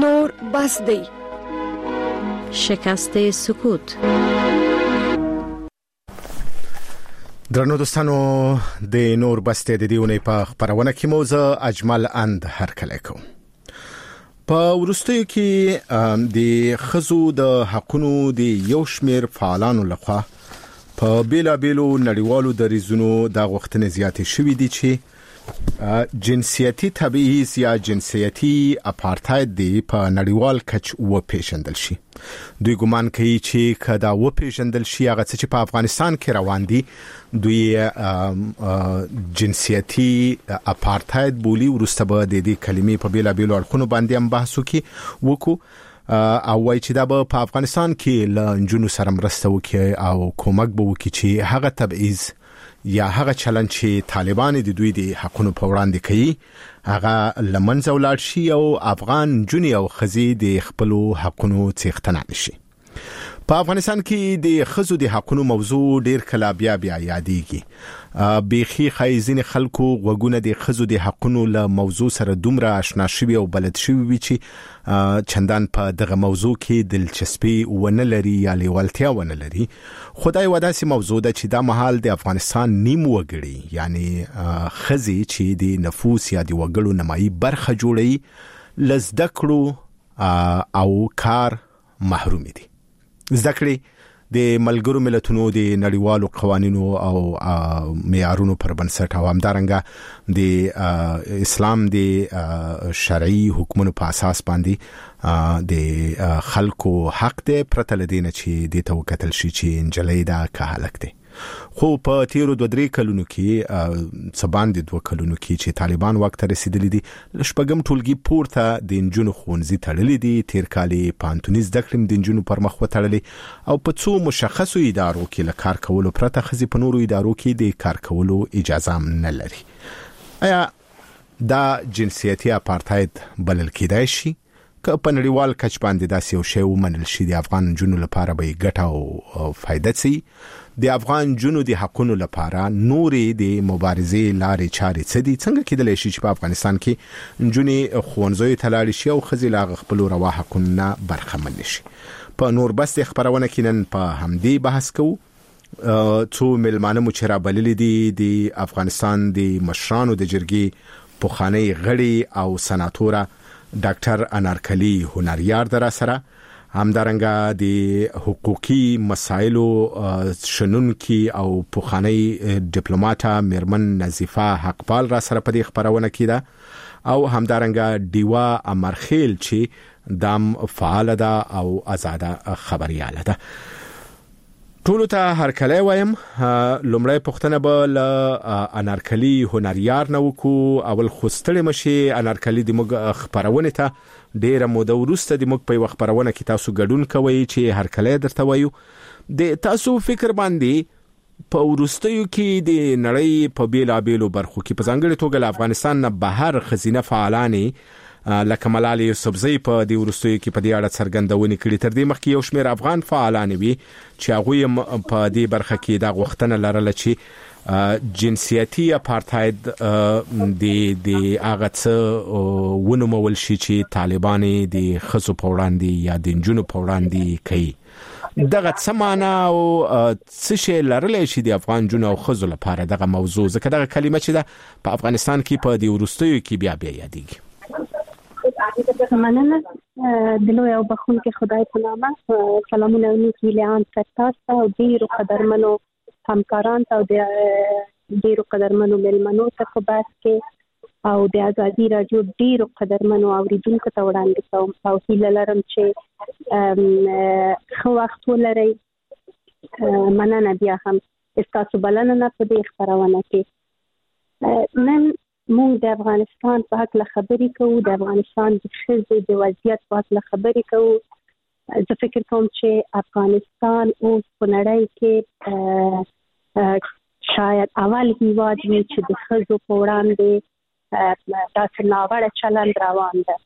نور بس دی. شکست سکوت. درنو دوستانو، د نور بسته د دیونه په خبرونه کې موضوع اجمل اند هرکلی کوم. په ورستیو کې د خزو د حقونو د یو شمیر فعالانو لخوا په بیلابیلو نړیوالو دریزونو د غوښتنې زیاتې شوې دي چې جنسیتي تبعیض یا جنسیتي اپارتاید دی په نړیوال کچ وپیژندل شي. دوی ګمان کوي چې کدا وپیژندل شي هغه څه چې په افغانستان کې روان دي دوی جنسیتي اپارتاید بولی. ورسته به د دې کلمې په بیلابیلو اړخونو باندې هم بحث وکړو او وایي چې دا به په افغانستان کې له نجونو سره مرسته وکړي او کومک به وکړي چې هغه تبعیض یا هغه چلند چې طالبان د دوی د حقونو په وړاندې کوي هغه لمنځه ولاړ شي او افغان جنۍ او خزي د خپل حقونو څښتنه نشي. په افغانستان کې د خزو د حقونو موضوع ډیر کله بیا یادېږي. بيخي خایزین خلکو وګونه د خزو د حقونو له موضوع سره دومره آشنا شوي او بلد شوي وي چې چندان په دغه موضوع کې دلچسپي ونه لري یا لیوالتیا ونه لري. خدای وداسي موضوع ده چې دا مهال د افغانستان نیم وګړي یعنی خزي چې د نفوس یا د وګړو نمایي برخه جوړي لزدکړو او کار محروم دي. زدکړي د ملګرو ملتونو د نړیوالو قوانینو او معیارونو پر بنسټ او همدارنګه د اسلام د شرعي حکمونو په اساس باندې د خلکو حق دی پرته لدینه چې د توکتل شي چې انجلۍ دا کهلک دی. خو په تیرو 2-3 کلونو کې سبان د 2 کلونو کې چې طالبان وخت رسیدلی دي لشپګم ټولګي پورته د انجونو خونځي تړلې دي. تیر کالي پانتونیز د کړم د انجونو پر مخ وتړلې او په څو مشخصو ادارو کې له کار کولو پرته خزي په نورو ادارو کې د کار کولو اجازه نه لري. آیا دا جنسیتي اپارتاید بلل کېدای شي؟ که په نړیوال کچ باندې داسې یو شی ومنل شي د افغان جنونو لپاره به ګټه او فائدہ سي. د افغان جنونو د حقونو لپاره نورې د مبارزې لارې چارې څه دي؟ څنګه کېدلی شي چې په افغانستان کې جنونې ښوونځیو ته لاړې شي او ښځې له خپلو روا حقونو نه برخمن شي؟ په نور بس د خبرونه کې نن په همدې بحث کوو. څو ملمانه مو چې رابللي دي د افغانستان د مشرانو د جرګې پخوانی غړي او سناتوره ډاکټر انارکلی هنریار در سره، همدارنګه د حقوقي مسایلو شنونکي او پخوانی ډیپلوماټه میرمن نظیفه حقپال را سره په دې خبرونه کې ده او همدارنګه دیوا امرخیل چې دام فعال ده او آزاده خبرياله ده. ټولو ته هرکلی وایم. لومړی پوښتنه به له انارکلی هنریار نه وکړو. اول خو ستړی مشي انارکلی د موږ خبرونه ته ډیره موده وروسته د موږ په یو خبرونه کې تاسو ګډون کوئ چې هرکلی درته وایو. د تاسو فکر باندې په ورستیو کې د نړۍ په بیلابیلو برخو کې په ځانګړي توګه له افغانستان نه بهر خزینه فعالانې لکه ملالۍ یوسفزۍ په دې ورستیو کې په دې اړه څرګندونې کړې. تر دې مخکې یو شمېر افغان فعالانې وي چې هغوی په دې برخه کې دا غوښتنه لرله چې جنسیتي اپارتاید د هغه څه ونومول شي چې طالبانې د ښځو په وړاندې یا د نجونو په وړاندې کوي. دغه څه معنا او څه شی لرلی شي د افغان جنو او ښځو لپاره دغه موضوع؟ ځکه دغه کلمه چې ده په افغانستان کې په دې وروستیو کې بیا یادېږي. مننه د لوی او بخښونکي خدای په نامه. سلامونه نیکی لیان تاسو او ډیرو قدرمنو همکاران ته او ډیرو قدرمنو ملمنو ته په بحث کې او د ازادي رادیو ډیرو قدرمنو اوریدونکو ته وړاندې کوم او هیله لرم چې خو وخت ولرئ. مننه بیا هم تاسو بلنه نه په دې خبرونه کې. نن موږ د افغانستان په حق له خبرې کوو، د افغانستان د ښځو د وضعیت په حق له خبرې کوو. زه فکر کوم چې افغانستان اوس په نړۍ کې شاید اول هیواد وي چې د ښځو په وړاندې داسې ناوړه چلند روان ده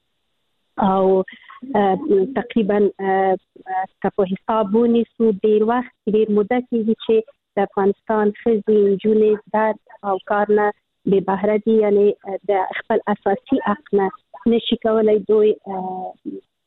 او تقریبا که په حساب ونیسو ډېر وخت ډېر موده کېږي چې د افغانستان ښځې نجونې زده او کار نه بے بهره دي، یعنی د خپل اساسي حق نه نشي کولای دوی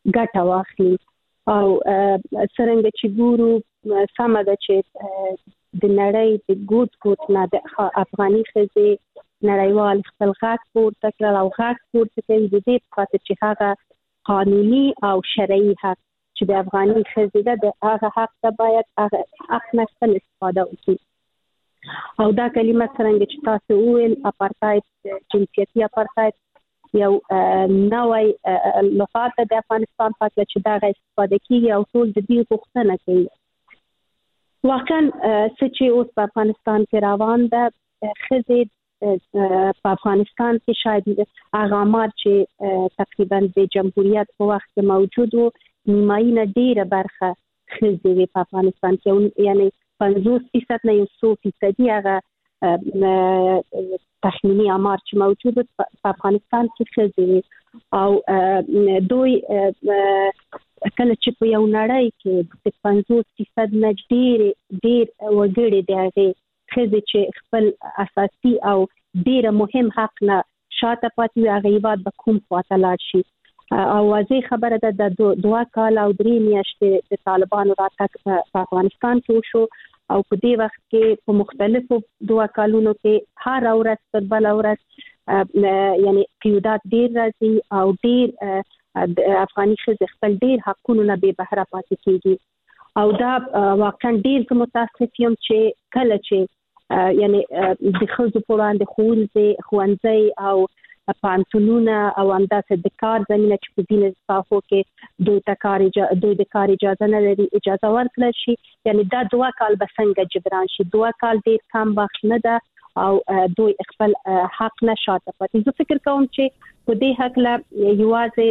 ګټه واخلي. او څرنګه چې ګورو سمه ده چې د نړۍ د ګوت نه د افغاني ښځې نړیوال خپل غږ پورته کړل او غږ پورته کوي د دې په خاطر چې هغه قانوني او شرعي حق چې د افغاني ښځې ده د هغه حق ته باید هغه حق نه خپل استفاده وکړي. او دا کلمه څرنګه چې تاسو وویل اپارتاید جنسیتي اپارتاید یو نوې لغت د افغانستان په اړه چې دا غي استفاده کیږي او ټول د دې غوښتنه کوي. واقعا چې اوس په افغانستان کې روان ده ښځې په افغانستان کې شاید هغه آمار چې تقریبا د جمهوریت په وخت کې موجود و نیمایي نه ډیره برخه ښځې په افغانستان کې یعنی 50% نه 100% هغه تخمینی آمار چې موجود په افغانستان کې ښځې او دوی کله چې په یو نړۍ کې د 50% نه ډیر وګړي د هغه ښځې چې خپل اساسي او ډیر مهم حق نه شاته پاتې هغه هیواد به کوم خواته لاړ شي. او واضح خبره ده د 2 کال او 3 میاشتې د طالبانو راتګ په افغانستان کې وشو او په دې وخت کې په مختلفو 2 کالونو کې هر ورځ تر بل ورځ یعنی قیودات ډیر راځي او ډیر افغاني ښځې خپل ډیر حقونه نه به بهره پاتې کیږي. او دا واقعا ډیر متاسف یم چې کله چې یعنی د ښځو په وړاندې ښوونځي او پانتونونه او همداسې د کار زمینه چې په ځینې ساحو کې دوی د کار اجازه نه لري اجازه ورکړل شي. یعنی دا 2 کال به څنګه جبران شي؟ 2 کال ډیر کم وخت نه ده او دوی خپل حق نه شاته پاتې. زه فکر کوم چې په دې حق لا یوازې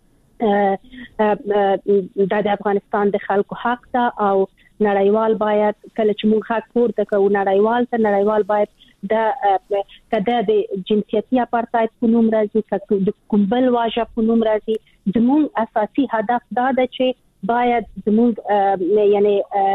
د افغانستان د خلکو حق ده او نړیوال باید کله چې موږ حق پورته کوو نړیوال باید کده د جنسیتي اپارتاید په نوم راځي د کومبل واژه په نوم راځي زموږ اساسي هدف دا ده چې باید زموږ یعنی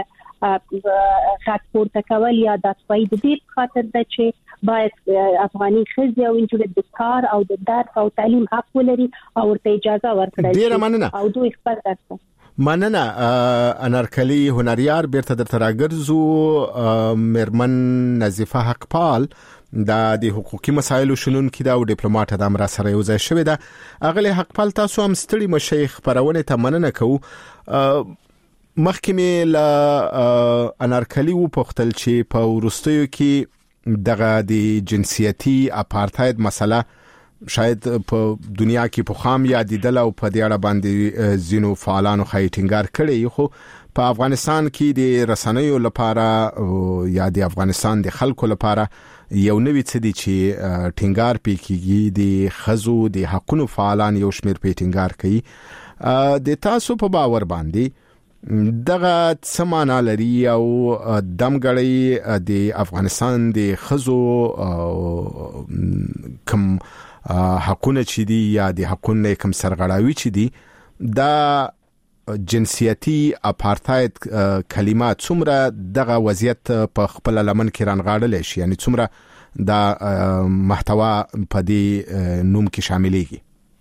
حق پورته کول یا د فائدې د دې خاطر ده چې باید افغاني ښځې او نجونې د کار او د درس او تعلیم حق ولري او ورته اجازه ورکړي او دوی خپل درس. مننه انارکلی هنریار بیرته درته راګرځو. مرمن نظیفه حقپال د حقوقي مسایلو شنونکې دا او ډیپلوماټ د امر سره یو ځای شوی ده. اغلی حقپال تاسو هم ستړي مشیخ پرونه ته مننه کوو. مخکې له انارکلی و پختل چې په ورستیو کې دغه د جنسیتي اپارتاید مسله شاید په دنیا کې په خام یادیدل او په دې اړه باندې زینو فعالانو خایټینګار کړي. خو په افغانستان کې د رسنیو لپاره یا د افغانستان د خلکو لپاره یو نوې څه دي چې ټینګار پکېږي د خزو د حقوقو فعالان یو شمیر پېټینګار کوي. د تاسو په باور باندې دغه سمانا لري او دمګړی د افغانستان د خزو کم حقونه چې دي یا د حقونه کم سرغړاوي چې دي دا جنسیتي اپارتاید کلمات څومره دغه وضعیت په خپل لمن کې رانغاړل شي یعنی څومره دا محتوا په دې نوم کې شاملېږي؟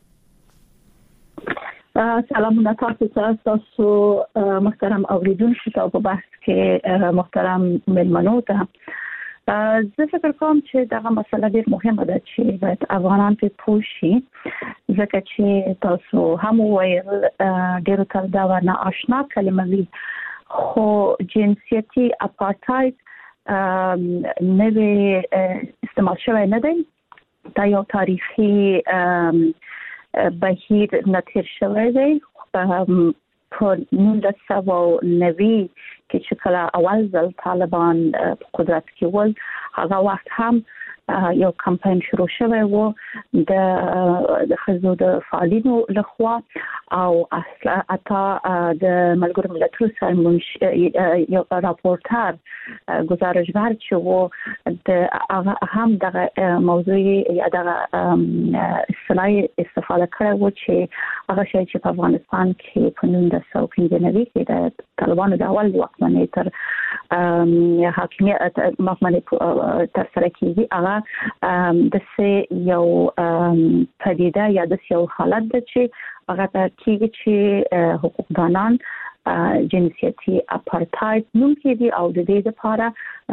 سلامونه تاسو محترم اوریدونکو ته په بحث کې محترم ملمنو ته زه فکر کوم چې دغه مسله ډېر مهمه ده چې باید افغانان په پوه شي ځکه چې تاسو هم وایي ډېر تر دا نه آشنا کلمه وي خو جنسیتي اپارتاید نوې استعمال شوی نه دی. دا یو تاریخي بهیر نتیر شوی دی په 1990 کې چې کله اول ځل طالبان قدرت کې ول هغه وخت هم یو کمپاین شروع شوی و د خزو د فعالینو لخوا او اصلا اتا د ملګرو ملتونو سره یو راپورټر گزارشگر چې و د هم دغه موضوع یا دغه اصطلاح استفاده کړو چې هغه شی چې په افغانستان کې په 1995 کې د طالبانو د اول وخت باندې تر حاکمیت مفهومي تر سره کیږي هغه د سه یو پدیده یا د یو حالت د چې هغه ته کیږي چې حقوقدانان جنسیتي اپارټاید نوم کې دي او د دې لپاره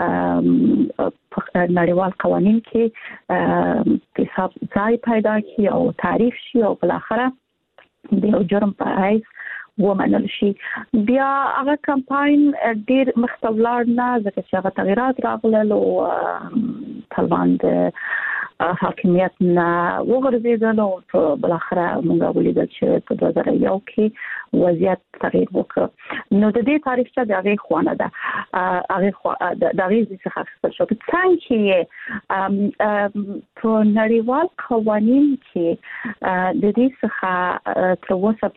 نړیوال قوانين کې حساب ځای پیدا کی او تعریف شي او بل اخره د یو جرم په حیث ومنل شي. بیا هغه کمپاین ډیر مختلف نه ځکه چې هغه تغیرات راغلل او طالبان د حاکمیت نه وګرځیدل او بل اخره موږ ولیدل چې په 2001 کې وضعیت تغییر وکړ. نو د دې تاریخ چې د هغه خوانه ده هغه د هغه څخه خپل شو څنګه په نړیوال قوانين کې د دې څخه تر اوسه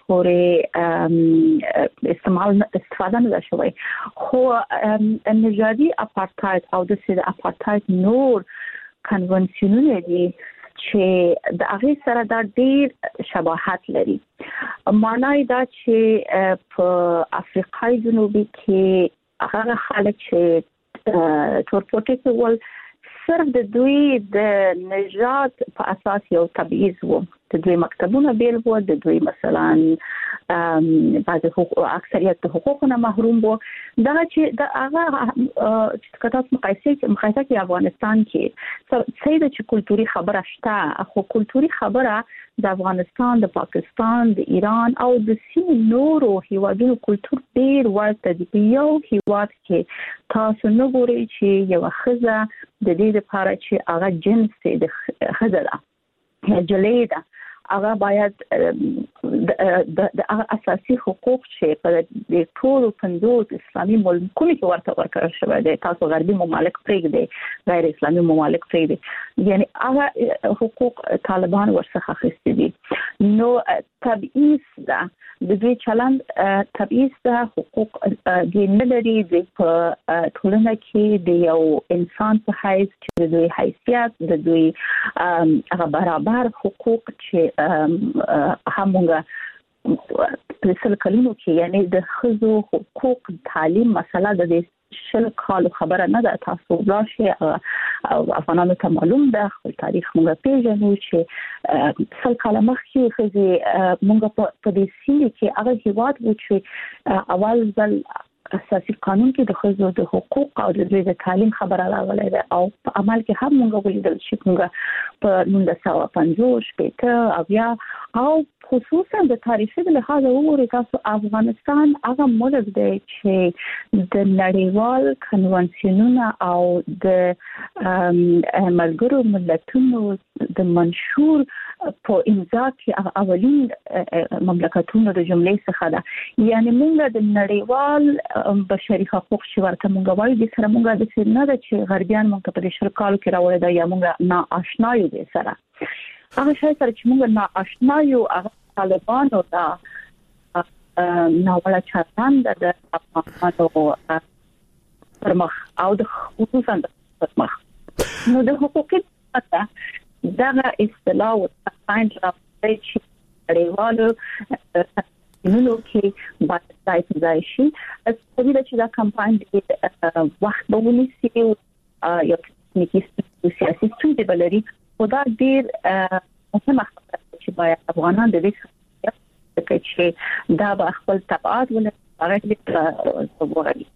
پورې استفاده نه شوی خو نژادي اپارټاید او د سید اپارټاید نور کنونشنونه دي چې د هغه سره د ډیر شباهت لري. معنی دا چې په افریقای جنوبي کې هغه خلک چې تورپوټي کې ول صرف د دوی د نژاد په اساس یو تبعیض وو. د دوی مکتبونه بیل وو، د دوی مثلا بعض اکثریت د حقوقو نه محروم وو. دا چې د هغه چې کتاب مقایسه کې افغانستان کې څه د کلتوري خبره شته خو کلتوري خبره د افغانستان، د پاکستان، د ایران او د سیمې نورو هیوادونو کلتور ډیر ورته دی. یو هیواد کې تاسو نه ګورئ چې یو خزه د دې لپاره چې هغه جنس د خزه ده جلې ده هغه باید د اساسي حقوق چې په ټولو 50 اسلامي ملکونو کې ورته ورکړل شوی دی. تاسو غربي ممالک پرېږدئ، غیر اسلامي ممالک پرېږدئ، یعنی هغه حقوق طالبان ورڅخه اخیستي دي. نو تبعیض ده د دوی چلند تبعیض ده، حقوق د نه لري د ټولنه کې د یو انسان په حیث چې د دوی حیثیت د دوی هغه برابر حقوق چې همغه په سل کلونو کې یعنی د خزو حقوق تعلیم مسله د دې شل کالو خبره نه ده. تاسو راشي افغانانو ته معلوم ده، خپل تاریخ موږ پیژنو چې سل کاله مخکې خزي موږ په دې سیمه کې هغه هیواد و چې اول ځل اساسي قانون کې د خزو د حقوق او د دوی د تعلیم خبره راغله ده او په عمل کې هم موږ ولیدل چې موږ په 1950 شپږ او یا او خصوصا د تاریخي لحاظ وګورئ تاسو افغانستان هغه ملک دی چې د نړیوال کنونشنونو او د ملګرو ملتونو د منشور په امضا کې اولین مملکتونو د جملې څخه ده. یعنی موږ د نړیوال بشري حقوق چې ورته موږ وایو د سره موږ د څه نه ده چې غربیان موږ په دې شرکالو کې راوړل دا یا موږ نه آشنا یو دي سره هغه شای سره چې موږ نه آشنا یو هغه طالبانو دا ناوړه چلند د افغانانو پرمخ او د خصوصا د پرمخ نو د حقوقي دغه اصطلاح او فایند راځي چې ریوالو نو کې باید ځای شي په دې چې دا کمپاین د وخت به ونیسي یو تکنیکی سیاسي ستونزې بلري او دا ډیر مهمه خبره چې باید افغانان د دې چې دا به خپل تبعات ولري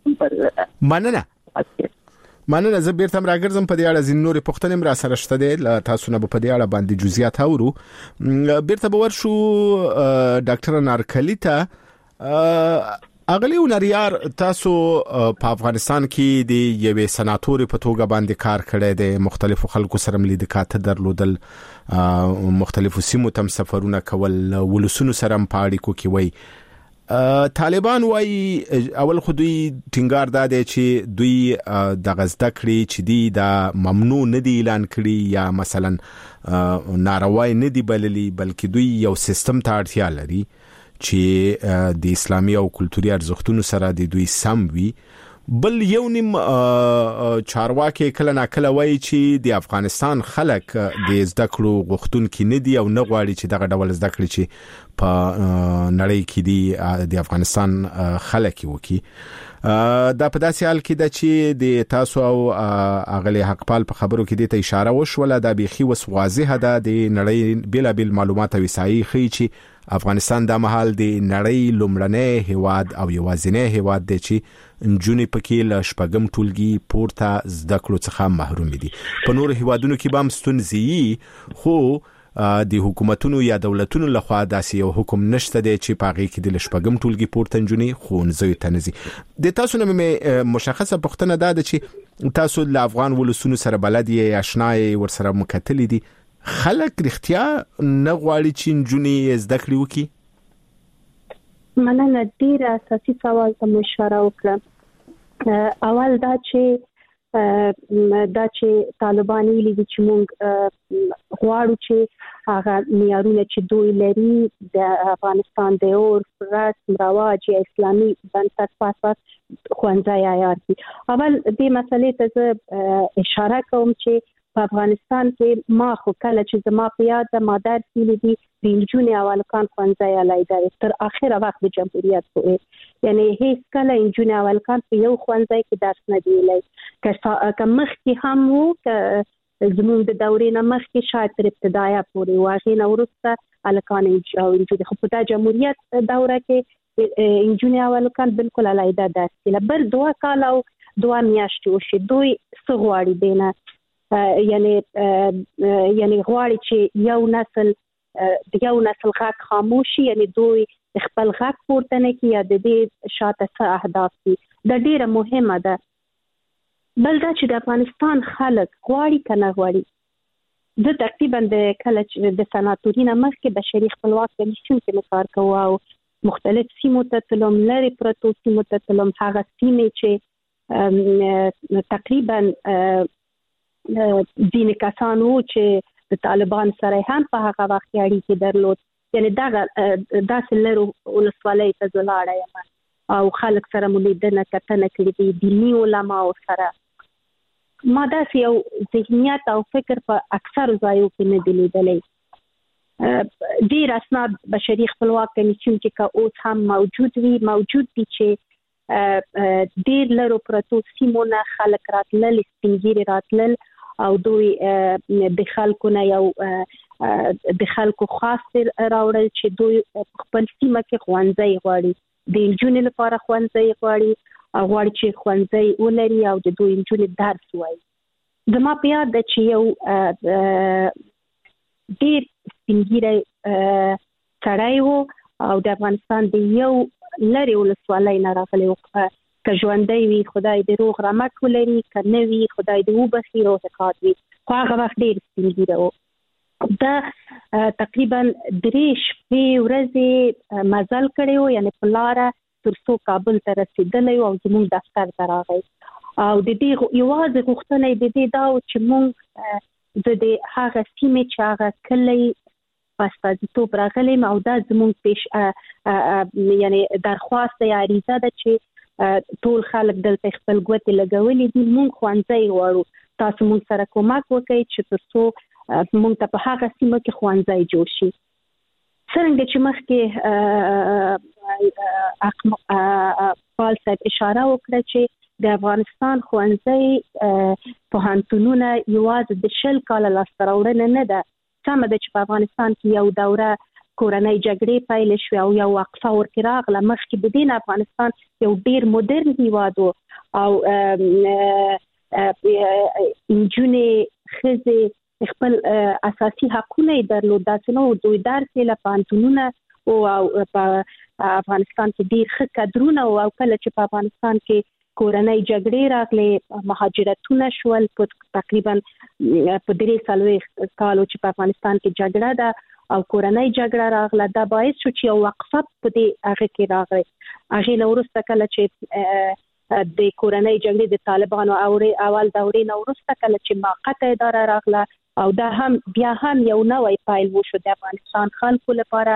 مننه زه بیرته راګرځم په دې اړه ځین نورې پوښتنې را سره شته دي تاسو نه په دې اړه باندې جزئیات اورو. بیرته به ورشو ډاکټر نارکلی ته اغلی ونریار تاسو په افغانستان کې د یوې سناتوري په توګه باندې کار کړی دی، مختلفو خلکو سره ملیدکات درلودل، مختلفو سیمو تم سفرونه کول، ولسونو سره په اړیکو کې وای. طالبان وای اول خو دوی ټینګار داده چې دوی د غزدا کړی چې دی د ممنوع نه دی اعلان کړی یا مثلا ناروای نه دی بللی، بلکې دوی یو سیستم ته اړتیا لري چې د اسلامي او کلتوري ارزښتونو سره د دوی سم وي. بل یو نیم چارواکي کله نا کله وایي چې د افغانستان خلک د زده کړو غوښتونکي نه دي او نه غواړي چې دغه ډول زده کړې چې په نړۍ کې دي د افغانستان خلک وکي. دا په داسې حال کې ده چې د تاسو او اغلی حقپال په خبرو کې د اشاره وشوله دا بيخي وس واضحه ده د نړۍ بلابل معلومات او وسایي خي چې افغانستان د مهال د نړۍ لومړنی هیواد او یوازینی هیواد دی چې نجونې پکې له شپږم ټولګي پورته زده کړو څخه محروم دي. په نور هیوادونو کې به هم ستونزې خو د حکومتونو یا دولتونو لخوا داسې یو حکم نشته دی چې پاغي کې د شپږم ټولګي پورته نجونې ښوونځیو ته نزي. د تاسو نه مشخصه پوښتنه ده چې تاسو له افغان ولسونو سره بلد یې آشنا یې ورسره مکتلې دي، خلک رښتیا نه غواړي چې نجونې زده کړې وکړي؟ مننه، ډیر اساسي سوال ته اشاره وکړه. اول دا چې طالبان ویلي دي چې موږ غواړو چې هغه معیارونه چې دوی لري د افغانستان د عرف، رسم، رواج یا اسلامي بنسټ په اساس ښوونځي عیار دي. اول دې مسلې ته اشاره کوم چې په افغانستان کې ما خو کله چې زما په یاد ما درس ویلي د نجونې او هلکان ښوونځي علیحده تر اخره وخت د جمهوریت پورې، یعنی هیڅ کله نجونې او هلکان په یو ښوونځي کې درس نه دی ویلی. که مخکې هم وو، که زموږ د دورې نه مخکې شاید تر ابتدایه پورې و، هغې نه وروسته هلکان او نجونې، خو په دا جمهوریت دوره کې نجونې او هلکان بالکل علیحده درس کوي. بل 2 کال او 2 میاشتې وشي، دوی څه غواړي دی نه، یعنی غواړي چې یو نسل غږ خاموش شي، یعنی دوی خپل غږ پورته نه کړي یا د دې شاته څه اهداف دي. دا ډیره مهمه ده. بل دا چې د افغانستان خلک غواړي که نه غواړي. زه تقریبا د کله چې د سناتوري نه مخکې بشري خپلواک کمیسیون کې کار کوم او مختلف سیمو ته تلم، لرې پرتو سیمو ته تلم، هغه سیمې چې تقریبا ځینې کسان وو چې د طالبان سره هم په هغه وخت کې اړیکې درلود، یعنی داسې لرو ولسوالۍ ته زه لاړه یم او خلک سره مو لیدنه کتنه کړې دي، دیني علماو سره. ما داسې یو ذهنیت او فکر په اکثرو ځایو کې نه دی لیدلی. ډېر اسناد بشري خپلواک کمیسیون کې که اوس هم موجود دي چې ډېر لرو پرتو سیمو نه خلک راتلل، سپین ږیري راتلل او دوی د خلکو نه یو د خلکو خاص راوړل چې دوی خپل سیمه کې ښوونځی غواړي، د نجونې لپاره ښوونځی غواړي او غواړي چې ښوونځی ولري او د دوی نجونې درس وایي. زما په یاد ده چې یو ډېر سپین ږیری سړی و او د افغانستان د یو لرې ولسوالۍ نه راغلی و. که ژوندی وي خدای دې روغ رمټ ولري، که نه وي خدای دې وبخي روح ښاد وي، خو هغه وخت ډېر سپین ږیری و. دا تقریبا 3 شپې ورځې مزل کړی و، یعنی په لاره تر څو کابل ته رسېدلی او زموږ دفتر ته راغی او د دې یوازې غوښتنه یې د دې دا و چې موږ د هغه سیمې چې هغه کلی په استازیتوب راغلی او دا زموږ یعنی درخواست یا عریضه ده چې ټول خلک دلته خپل ګوتې لګولې دي، موږ ښوونځی غواړو، تاسو موږ سره کومک وکړئ چې تر څو موږ ته په هغه سیمه کې ښوونځی جوړ شي. څرنګه چې مخکې پال صاحب اشاره وکړه چې د افغانستان ښوونځی پوهنتونونه یوازې د 20 کاله لاسته راوړنه نه ده. سمه ده چې په افغانستان کې یو دوره کورنۍ جګړې پیل شوې او یو وقفه ورکې راغله، مخکې د دې نه افغانستان یو ډېر مدرن هیواد و او نجونې ښځې خپل اساسي حقونه یې درلود، داسې نه و دوی درس یې له پوهنتونونه او په افغانستان کې ډېر ښه کدرونه و. او کله چې په افغانستان کې کورنۍ جګړې راغلې، مهاجرتونه شول، تقریبا په 43 کالو چې په افغانستان کې جګړه ده او کورنۍ جګړه راغله، دا باعث شو چې یو وقفه په دې هغه کې راغی. هغې نه وروسته کله چې د کورنۍ جګړې د طالبانو اول دورې نه وروسته کله چې موقته اداره راغله او دا هم بیا هم یو نوی پیل وشو د افغانستان خلکو لپاره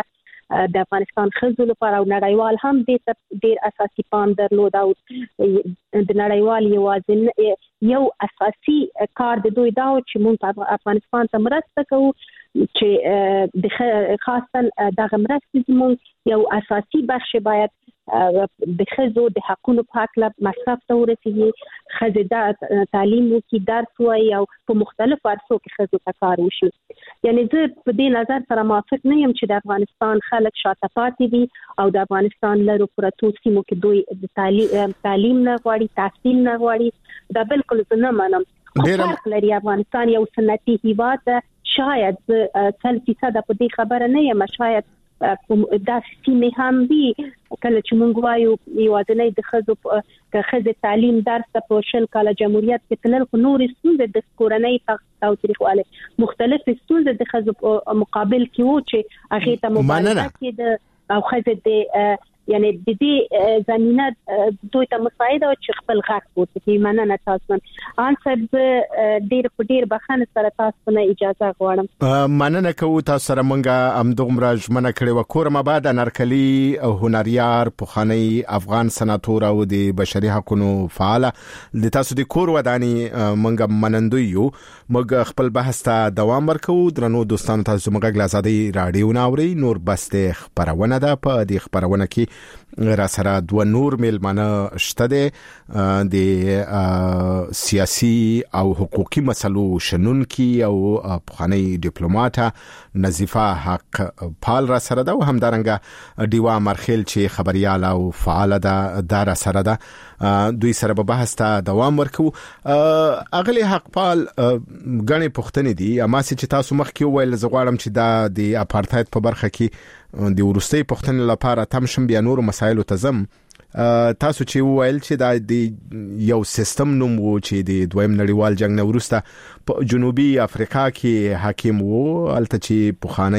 د افغانستان ښځو لپاره او نړیوال هم د ډیر اساسي پام درلود او د نړیوال یو اساسي کار د دوی دا چې موږ افغانستان ته مرسته کوو چې د خاصه د مرستې زموږ یو اساسي بخش باید د ښځو د حقوقو په اړه مصرف ته ورسیږي، ښځې د تعلیم وکړي، درس وایي او په مختلفو عرصو کې ښځو ته کار وشي. یعنی زه په دې نظر سره موافق نه یم چې د افغانستان خلک شاته پاتې دي او د افغانستان لرو پرتو سیمو کې دوی د تعلیم نه غواړي، تحصیل نه غواړي. دا بالکل زه نه منم. فرق لري. افغانستان یو سنتي هیواد ده، شاید 100% په دې خبره نه یم، شاید دا سیمه هم وي کله چې موږ وایو یوازې د ښځو تعلیم درس په شل کال جمهوریت کې تلل خو نور ستونزې د کورنۍ او تاریخواله مختلف ستونزې د ښځو مقابل کې وو چې هغه ته مبارزه کې او ښځې د یعنی د دې زمينه دوی ته مساعده او چې خپل غږ پورته کوي. مننه تاسو ان صاحب ډیر بخښنه سره تاسو نه اجازه غواړم. مننه کوم تاسو سره مونږه همدغه ژمنه کړې و. کورم بعد انرکلی او هنریار پوخانی افغان سناتور او د بشري حقوقو فعال د تاسو د کور ودانی مونږه منندوی یو. مونږ خپل بحث ته دوام ورکو. درنو دوستانو تاسو مونږه غلازادي رادیو ناوري نور بسته خبرونه ده. په دې خبرونه کې را سره دوه نور میلمانه شته دي د سیاسي او حقوقي مسلو شنونکي او پخوانی ډیپلوماټه نظیفه حق پال را سره ده او همدارنګه دیوا مرخیل چې خبريال او فعال ده را سره ده. دوی سره به بحث ته دوام ورکو. اغلی حق پال غني پښتنې دي اما چې تاسو مخ کې ویل زغواړم چې دا د اپارټاید په برخه کې د ورستۍ پښتنې لپاره تم شم بیا نور مسایل ته زم. تاسو چې ویل چې دا د یو سیستم نوم وو چې د دویم نړیوال جنگ نه وروسته په جنوبي افریقا کې حاکم وو، الته چې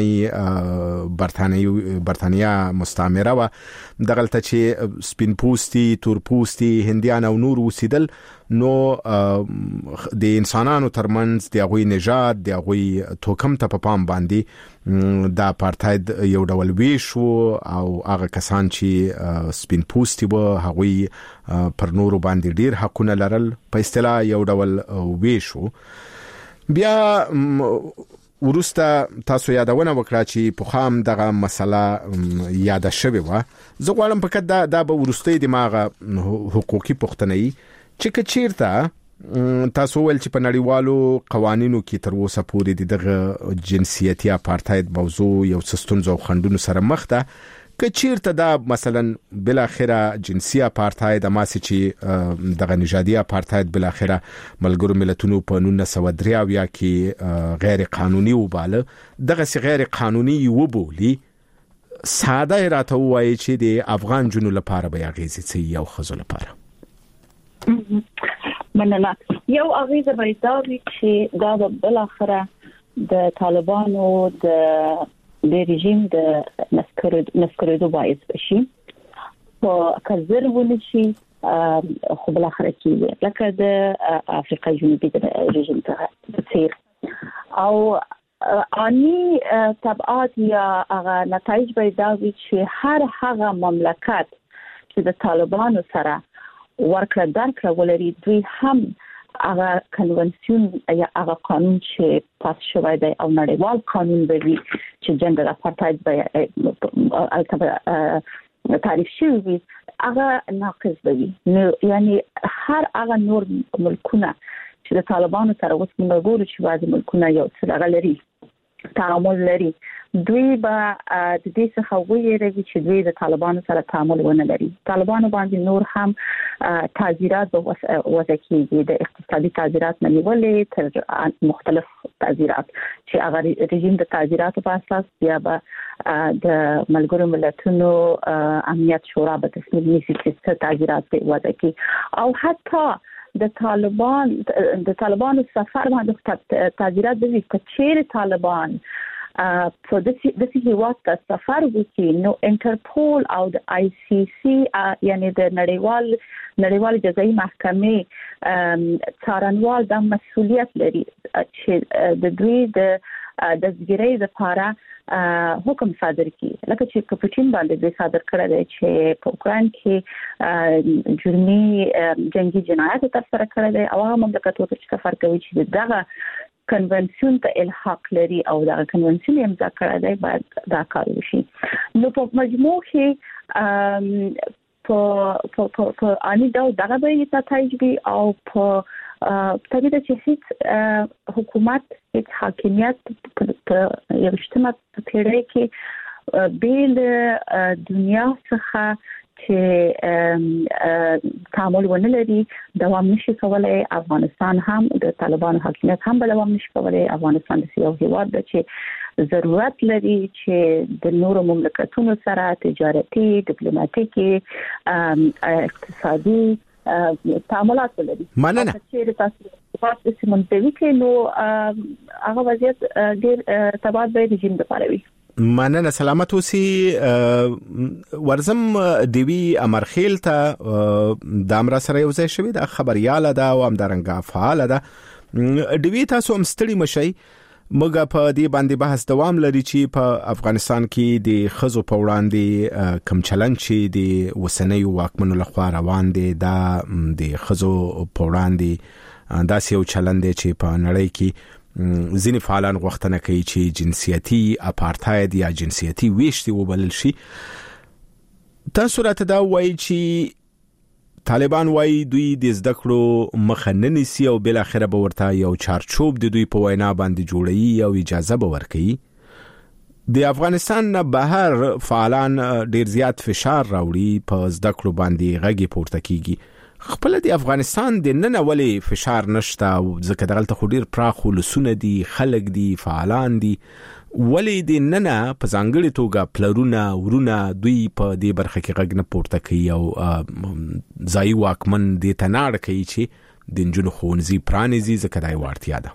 پخوانی برتانیا مستعمره و، دغلته چې سپین پوستي، تور پوستي، هندیان او نور وسیدل، نو د انسانانو ترمنځ د غوي نژاد د غوي توکم ته په پام باندې د اپارټاید یو ډول ویشو او هغه کسان چې سپین پوستي و هغوی پر نورو باندې ډیر حقونه لرل، په اصطلاح یو ډول ویشو. بیا ورسته تاسو یادونه وکړه چې په خام دغه مسله یاد شوی و. زه غواړم پکې دا به ورسته دماغه حقوقي پښتني چې کچیرته تاسو ول چې په نړیوالو قوانینو کې تر اوسه پورې دغه جنسیتي اپارټاید موضوع یو ستونزو خندونو سره مخ ده. کچیرته دا مثلا بل اخره جنسي اپارټاید اماسي چې دغه نژادي اپارټاید بل اخره ملګرو ملتونو په 1993 کې غیر قانوني وباله، دغه سي غیر قانوني وبولي، ساده راته وایي چې د افغان جنو لپاره به غیزي څه یو خزو لپاره مننه. یو اغیزه بيداوي چې دا بل اخره د طالبانو د رژیم د نسکرېدو باعث بشي په کزر ونشي خو بل اخره کې لکه د افریقا جنوبي د رژیم ته تصير او اني تبعات یا هغه نتایج بيداوي چې هر هغه مملکت چې د طالبانو سره ورکړه درکړه ولري دوی هم هغه کنونسیون یا هغه قانون چې پاس شوی دی او نړیوال قانون به وي چې جندر اپارټاید به البته تعریف شوی وي هغه ناقص به وي. یعنی هر هغه نور ملکونه چې د طالبانو سره اوس موږ ګورو چې بعضي ملکونه یو څه لري تعامل لري، دوی به د دې څخه ویریږي چې دوی د طالبانو سره تعامل ونه لري. طالبانو باندې نور هم تعزیرات به وضع کیږي، د اقتصادي تعزیرات نه نیولې تر مختلف تعزیرات چې هغه رژیم د تعزیراتو په اساس بیا به د ملګرو ملتونو امنیت شورا به تصمیم نیسي چې تعزیرات به وضع کړي او حتی د طالبانو سفر باندې تعزیرات به کچیر طالبان په دغه هیواد ته سفر وکړي نو انټرپول او د آی سی سی یعنی د نړیوال جزایي محکمې څارنوال د مسؤلیت لري چې د دوی د د زګیرۍ لپاره حکم صادر کړي لکه چې کپوچین باندې صادر کړی دی چې په اوکران کې جرمي جنگي جنایات ترسره کړی دی او هغه مملکتونو ته سفر کوي چې دغه کنونشن ته الحاق لري او دا کنونشن یې امضا کړی دی باید دا کار وشي نو په مجموع کې په اني دا دغه به نتایج وي او په ترې چې هیڅ حکومت هیڅ حاکمیت په یو اجتماع پیړۍ کې بیل دنیا څخه چې تعامل ونه لري دوام نشي کولای افغانستان هم د طالبانو حاکمیت هم دوام نشي کولای افغانستان د یو هیواد د چې ضرورت لري چې د نورو مملکتونو سره تجارتي ډیپلوماټیکي اقتصادي تعاملات ولري مننه چې تاسو په سیمونټوي کې نو هغه وضعیت ډېر تبادله رژیم د پاره مننه سلامت اوسئ ورزم دیوی امرخیل ته د امر سره یو ځای شوی د خبرياله ده او همدارنګه فعال ده دیوی تاسو هم ستړي مشي موږ په دې باندې بحث دوام لري چې په افغانستان کې د خزو په وړاندې کم چلن چې د وسنۍ واکمنو لخوا روان دي دا د خزو په وړاندې داسې یو چلن دی چې په نړۍ کې ځینې فعالان غوښتنه کوي چې جنسیتي اپارټاید یا جنسیتي ویشتي وبلل شي تاسو راته دا وایي چې طالبان وایي دوی د زده کړو مخه نه نیسي او بل اخره به ورته یو چارچوب د دوی په وینا باندې جوړي او اجازه به ورکړي د افغانستان نه بهر فعالان ډیر زیات فشار راوړي په زده کړو باندې غږی پورته کیږي خپل د افغانستان د نن اولي فشار نشته او ځکه دغلت خو ډیر پراخ ولسونه دي خلک دي فعالان دي ولی د نن په ځانګړي توګه پلرونه ورونه دوی په دې برخه کې غږ نه پورته کوي او ځای واکمن د تناړ کوي چې د جنونو خونځي پرانیزي ځکه دای وړتیا ده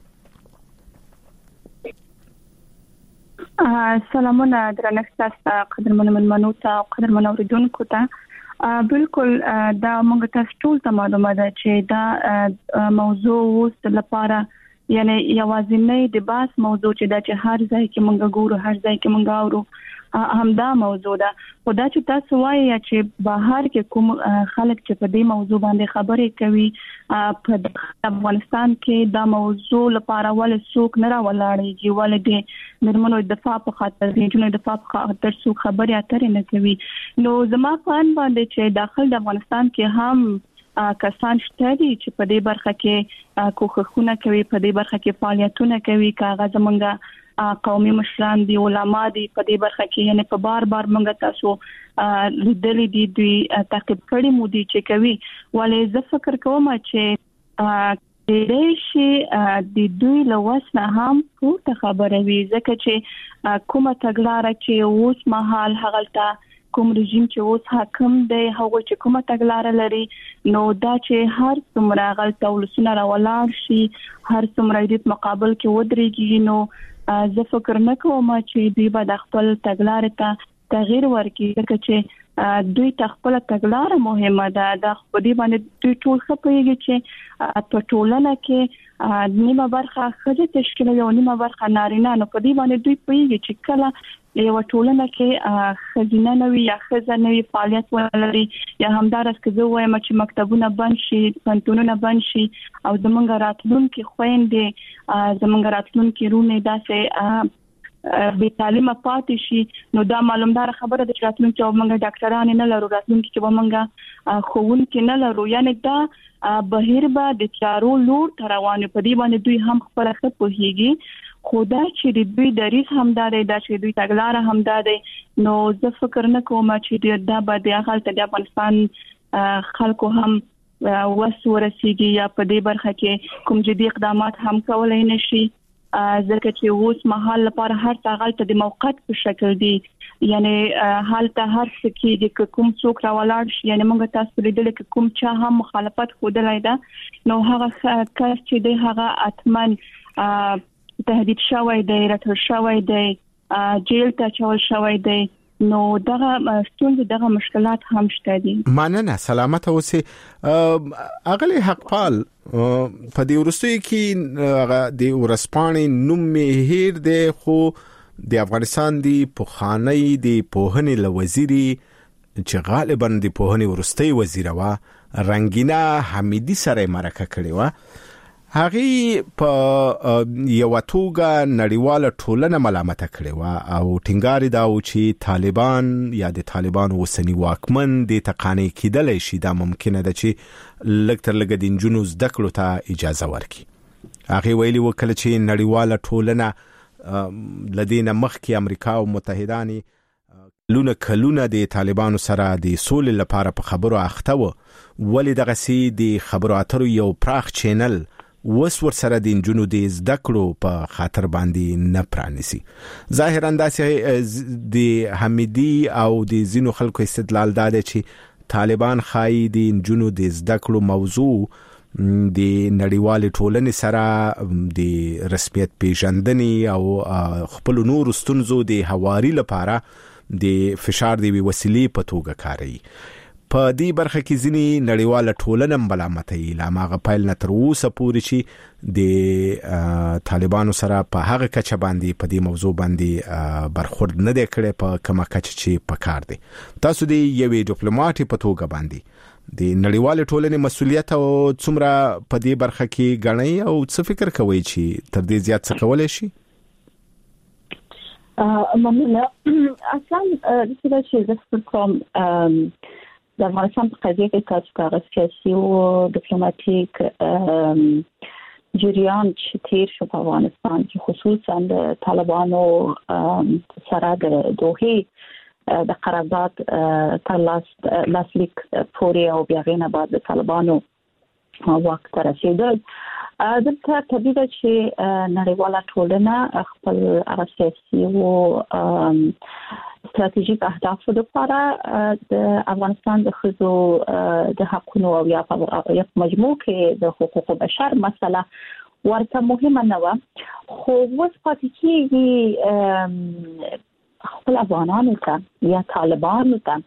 سلامونه درنښت قدرمن منو ته قدرمن اوریدونکو ته بالکل دا موږ تاسو ټول ته معلومه ده چې دا موضوع اوس لپاره یعنی یوازینی د باس موضوع چې دا چې هر ځای کې موږ ګورو هر ځای کې موږ اورو همدا موضوع ده خدای چې تاسو وایي چې بهر کې کوم خلک چې په دې موضوع باندې خبرې کوي په افغانستان کې دا موضوع لپاره ول څوک نه راولاړيږي ول دې مرمنو دفاع په خاطر دې جنو دفاع په خاطر څوک خبرې اترې نه کوي نو زما فان باندې چې داخل د افغانستان کې هم کسان شته دي چې په دې برخه کې کوښښونه کوي په دې برخه کې فعالیتونه کوي کاغذ منګه قومي مشران دي علما دي په دې برخه کې یعنی په بار منګه تاسو لیدلې دي دوی تعقیب کړي مو دي چې کوي ولې زه فکر کوم چې دې شي د دوی لوسنه هم پورته خبره وي ځکه چې کومه تګلارې چې اوس مهال هغلته کوم رژیم چې اوس حاکم دی هغه چې کومه تګلارې لري نو دا چې هر څومره غلطه ولسونه راولار شي هر څومره دې مقابل کې ودرېږي نو زه فکر نه کوم چې دوی به د خپل تګلارې ته تغییر ورکړي ځکه چې دوی خپل تګلارې مهمه ده د خپل باندې دوی ټول خپلېږي چې په ټولنه کې نیمه برخه خځې تشکیل یو نیمه برخه نارینه نو په دې باندې دوی پوهیږي چې کله یو ټولنه کې خزینه نوي یا خزانوي فعالیت ولري یا همدارس کې زه وایم چې مکتبونه بند شي پنټونونه بند شي او زمونږ راتلونکي خويندې زمونږ راتلونکي رونه داسې به تعلیم پاتې شي نو دا معلومدار خبره ده چې راتلونکي او موږ ډاکټران نه لرو راتلونکي چې موږ خوونکي نه لرو یعنی دا بهیر به د چارو لور روانه په دې باندې دوی هم خپل خپل پوهیږي خدا چې دوی دریس همداري دا چې دوی تګلار همداري نو زه فکر نه کوم چې دا به د حالت د افغانستان خلکو هم ورسیږي یا په دې برخه کې کوم جدي اقدامات هم کولای نشي ځکه چې اوس مهال لپاره هر څه د موقت په شکل دي یعنی حالت هر څه کې د کوم څوک راولاړ شي یعنی موږ تاسو لیدل کې کوم چا هم مخالفت خودلای دا نو هغه کس چې د هغه اتمن تهدید شوی دی راتل شوی دی جیل ته چول شوی دی نو دغه ستونزې دغه مشکلات هم شته دي. مننه، سلامت اوسئ. اغلی حقپال په دې ورستۍ کې د ورسپانې نوم هیر دی، خو د افغانستان دی پوخانی دی پوهنې لوزیری چې غالبا د پوهنې ورستۍ وزیر وا رنگینا حمیدی سره مرکه کړې وا. هغه په یو توګه نړیواله ټولنه ملامت کړې وا او ټینګار دا و چې طالبان یا د طالبان وسنی واکمن د تقانی کېدل شي دا ممکنه ده چې لکتر لګ د جنونو زده کړو ته اجازه ورکړي. هغه ویلي وکړه چې نړیواله ټولنه لدينا مخکې امریکا او متحدانی کلونه د طالبانو سره د سولې لپاره په خبرو اخته و، ولې دغه سي د خبرو اترو یو پراخ چینل ور سره د جنونو د زده کړو په خاطر باندې نه پرانیسي. ظاهرا داسې د حمیدی او د زینو خلکو استدلال داده چې طالبان خای د جنونو د زده کړو موضوع د نړیوال ټولنې سره د رسمیت پیژندنې او خپل نور ستونزو د حواري لپاره د فشار دی وسیلې په توګه کاروي. په دې برخه کې ځینې نړیواله ټولنه ملامتوي لا ماغه پایل نه تر اوسه پورې چې د طالبانو سره په هغه کچه باندې په دې موضوع باندې برخورد نه دی کړی په کومه کچه چې پکار دی. تاسو د یوې ډیپلوماټ په توګه باندې د نړیواله ټولنې مسؤلیت او څومره په دې برخه کې غنئ او څه فکر کوئ چې تر دې زیات څه کولای شي؟ ممنونة. اصلا رسالة شيء ذكركم د افغانستان په قضیه کې تاسو کاغذ سیاسي او ډیپلوماټیک جریان چې تیر شو په افغانستان کې خصوصا د طالبانو سره د دوحې د قرارداد تر لاسلیک پورې او بیا غینه بعد د طالبانو واک ته رسیدل. دلته طبیعي ده چې نړیواله ټولنه خپل سیاسي او استراتیژیک اهداف لپاره د افغانستان د خزو د حقوقو او یا مجموع کې د حقوق بشر مسله ورته مهمه نه و، خو اوس پاتې کېږي خپل افغانانو ته یا طالبانو ته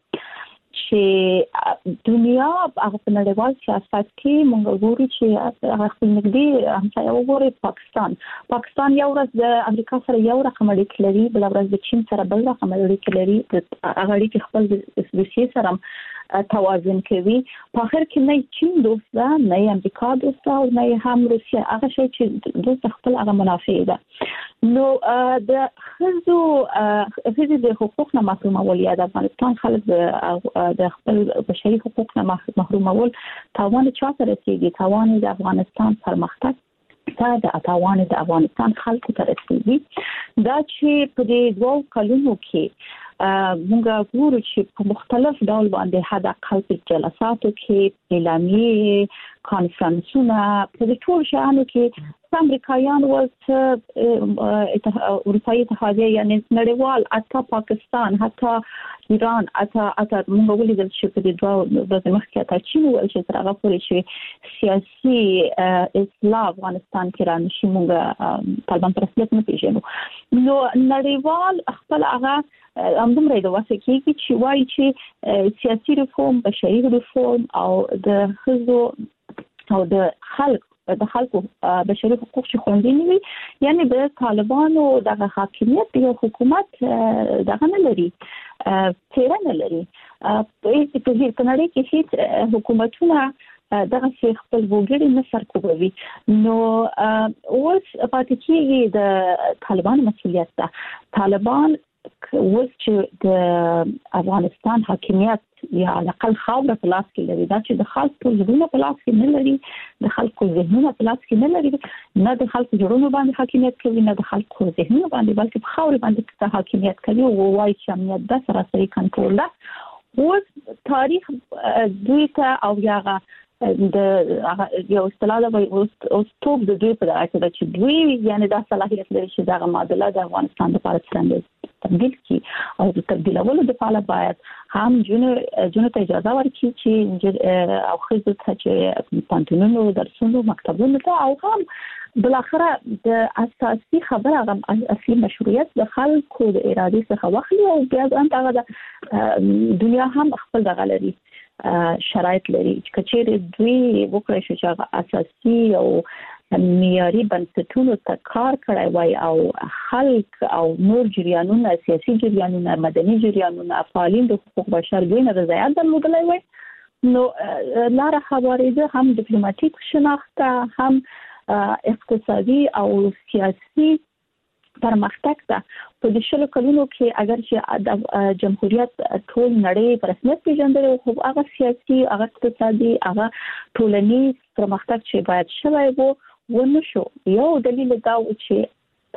چې دنیا هغه په نړیوال سیاست کې موږ ګورو چې هغه خپل نږدې همسایه وګوري پاکستان یو ورځ د امریکا سره یو رقم اړیکې لري، بل ورځ د چین سره بل رقم اړیکې لري، هغه اړیکې خپل د روسیې سره توازن کوي. په اخر کې نه چین دوست ده نه امریکا دوست ده او نه هم روسیه، هغه شی چې دوست خپل هغه منافع ده. نو د خزو د حقوق نه محرومول یا د افغانستان خلک د خپل بشري حقوق نه محرومول تاوان چا ته رسیږي؟ تاوان د افغانستان پرمختګ ته د تاوان د افغانستان خلکو ته رسیږي. دا چې په دې دوه کلونو کې موږ ګورو چې په مختلف ډول باندې حد اقل په جلساتو کې اعلامیې کانفرنسونه په ټول شانو کې امریکایان ورته اروپאי اتحادیه یعنی نړیوال حتی پاکستان حتی ایران حتی موږ ولیدل چې په دې دوه د مخکې ته چین ول چې هغه پورې چې سیاسي اصلاح افغانستان کې رانشي موږ طالبان پر رسمیت نه پیژنو. نو نړیوال خپل هغه همدومره د واسه کېږي چې وایي چې سیاسي ریفورم، بشري ریفورم او د خزو او د خلکو بشري حقوق چې خوندي وي، یعنی د طالبانو د حاکمیت یو حکومت دغه نه لري، څیره نه لري. په نړۍ کې هیڅ حکومتونه دغه خپل وګړي نه سرکوبوي. نو اوس پاتې کېږي د طالبانو مسؤلیت ده. طالبان اوس چې د افغانستان حاکمیت یا لقل خاوره په لاس کې لري، دا چې د خلکو زړونه په لاس کې نه لري، د خلکو ذهنونه په لاس کې نه لري، نه د خلکو زړونه باندې حاکمیت کوي، نه د خلکو ذهنونه باندې، بلکې په خاوره باندې حاکمیت کوي او وايي چې امنیت د سراسري کنټرول ده. اوس تاریخ دوی ته او یاغه د یو اصطلاح د اوستوب د دوی په اړه چې دوی یعنی دا صلاحیت لري چې دا معادله د افغانستان لپاره څنګه تبدیل کی او د تبدیلولو لپاره باید هم جنو ته اجازه ورکړي چې او خزو ته چې پانتونونو درسونو مکتبونو ته او هم بالاخره د اساسي خبره غو اصلي مشروعیت د خلکو د ارادي څخه واخلي او بیا ځان د دنیا هم خپل د غلري شرایط لري چې کچېره دوی وکړي چې اساسي او معیاري بنسټونو ته کار کړی وای او خلک او نور جریانونه سیاسي جریانونه مدني جریانونه فعالین د حقوق بشر دوی نه رضایت درلودلی وای نو لاره هوارېده هم ډیپلوماټیک شناخت هم اقتصادي او سیاسي پرمختګ ته په دې شلو کلونو کې اگر چې د جمهوریت ټول نړۍ په رسمیت پیژندل خو هغه سیاسي هغه اقتصادي هغه ټولنیز پرمختګ چې باید شوی وو ونشو یو دلیل دا و چې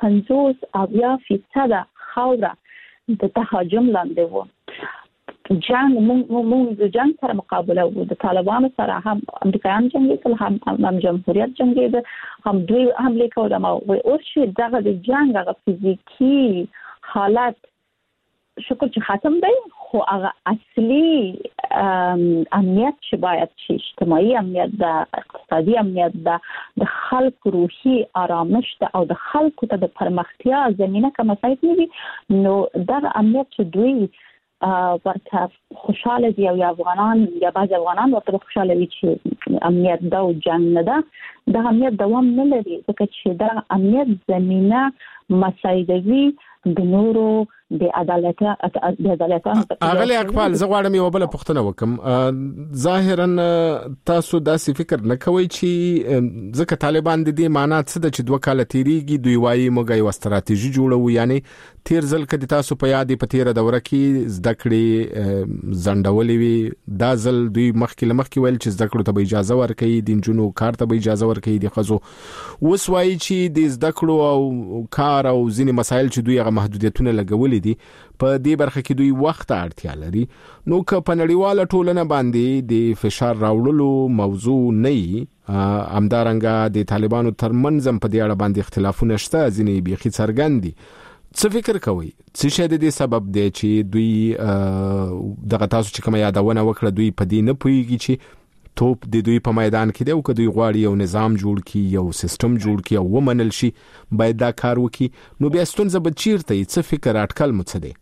50% خاوره د تهاجم لاندې وو جنگ موږ د جنگ سره مقابله وو د طالبانو سره هم امریکایان جنگیدل هم جمهوریت جنگید هم دوی حمله کول ما او چې دغه د جنگ هغه فزیکی حالت شکر چې ختم دی خو هغه اصلي امنیت چې باید چې اجتماعي امنیت د اقتصادي امنیت د خلکو روحي آرامش او د خلکو ته د پرمختیا زمينه کوم سایت نه نو دا امنیت چې دوی ورته خوشاله دي او افغانان یا بعض افغانان ورته خوشاله وي چې امنیت دا او جنگ نه ده د امنیت دوام نه لري ځکه چې دا امنیت زمينه مسایدوي د نورو د عدالت اغلی اقبال زه غواړم یو بل پوښتنه وکم ظاهرا تاسو داسې فکر نه کوئ چې ځکه طالبان د دې معنی څه د چې 2 کال تیریږي دوی وايي موږ یو ستراتیژي جوړو یعنی تیر ځل کدي تاسو په یادې په تیر دوره کې زده کړې زندولې وي دا ځل دوی مخکې ویل چې زده کړو ته اجازه ورکړي د جنونو کار ته اجازه ورکړي د خزو وس وايي چې د زده کړو او کار او ځینې مسایل چې دوی هغه محدودیتونه لګولې دي په دې برخه کې دوی وخت اړتیا لري نو که په نړیواله ټولنه باندې د فشار راوړلو موضوع نه امدارنګه د طالبانو ترمنځ په دې اړه باندې اختلافونه شته ځینې بيخي څرګندي څه فکر کوي څه شې د دې سبب دی چې دوی دغه تاسو چې کوم یادونه وکړه دوی په دې نه پوهیږي چې توپ د دوی په میدان کې دی او که دوی غواړي یو نظام جوړ کړي یو سیستم جوړ کړي او ومنل شي باید دا کار وکړي نو بیا ستونزه به چیرته څه فکر اټکل مو څه دی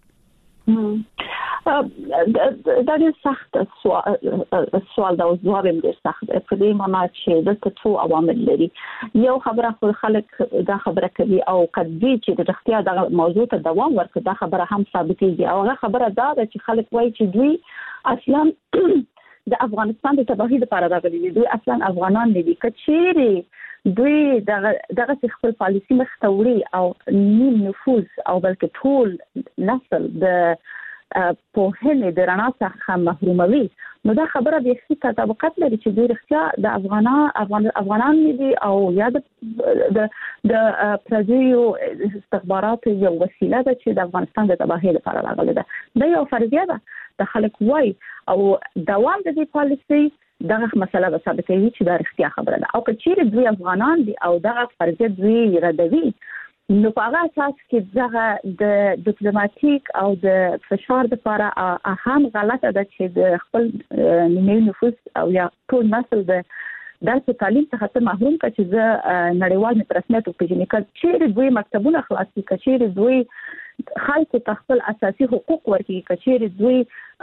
دا ډېر سخت سوال دا او ځواب یې ډېر سخت په دې معنی چې دلته څو عوامل لري یو خبره خو خلک دا خبره کوي او کدی چې د اختیار د موضوع ته دوام ورکړي دا خبره هم ثابتېږي او هغه خبره دا ده چې خلک وایي چې دوی اصلا د افغانستان د تباهي لپاره راغلي دي دوی اصلا افغانان دي کچېری دوی دغه خپل پالیسي مخته وړي او نیم نفوذ او بلکې ټول نسل د په د رڼا څخه محروموي نو دا خبره به هیڅ تطابقات لري چې دوی رښتیا د افغانان دي او یا د پردیو استخبارات یو وسیله ده چې د افغانستان د تباهي لپاره راغلي ده دا یو فرضیه ده د خلک وای او دوام د دې پالیسي دغه مسله به ثابتوي چې دا رښتیا خبره ده او کچېره دوی افغانان دي او دغه فرضیه دوی ردوي نو په هغه اساس کې دغه د ډیپلوماټیک او د فشار لپاره اهم غلطه ده چې د خپل نیمه نفوذ او یا ټول نسل د درس تعلیم څخه محروم کړي چې نړیوال رسمیت او پیژنې کچېره دوی مکتبونه خلاصي کچېره دوی خلکو ته خپل اساسي حقوق ورکړي کچېره دوی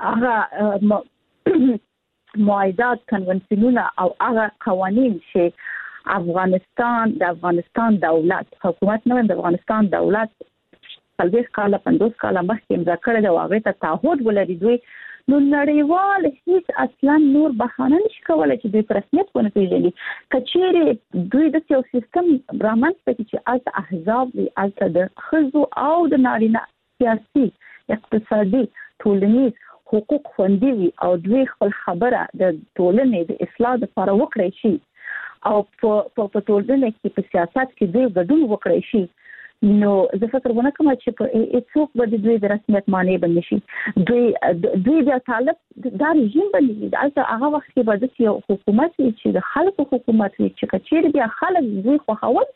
هغه معاهدات کنونسیونونه او هغه قوانين چې افغانستان دولت حکومت نه د افغانستان دولت 40 کال 50 کال مخکې امضا کړی دا هغه ته تعهد ولري دوی نو نړیوال هیڅ اصلا نور بهانه نشي کولای چې دوی پر رسمیت ونه پیژني کچېره دوی د یو سیستم برامن پکې چې از احزاب وي از د خزو او د نارینه سیاسي اقتصادي ټولنیز حقوق خوندي وي او دوی خپل خبره د ټولنې د اصلاح لپاره وکړي شي او په ټولنه کې په سیاست کې دوی ګډون وکړي شي نو زه فکر ونه کوم چې په هیڅوک به دوی د رسمیت معنی باندې شي دوی د طالب د رژیم باندې دا هغه وخت کې به د یو حکومت چې د خلکو حکومت وي چې کچېر بیا خلک دوی خو خول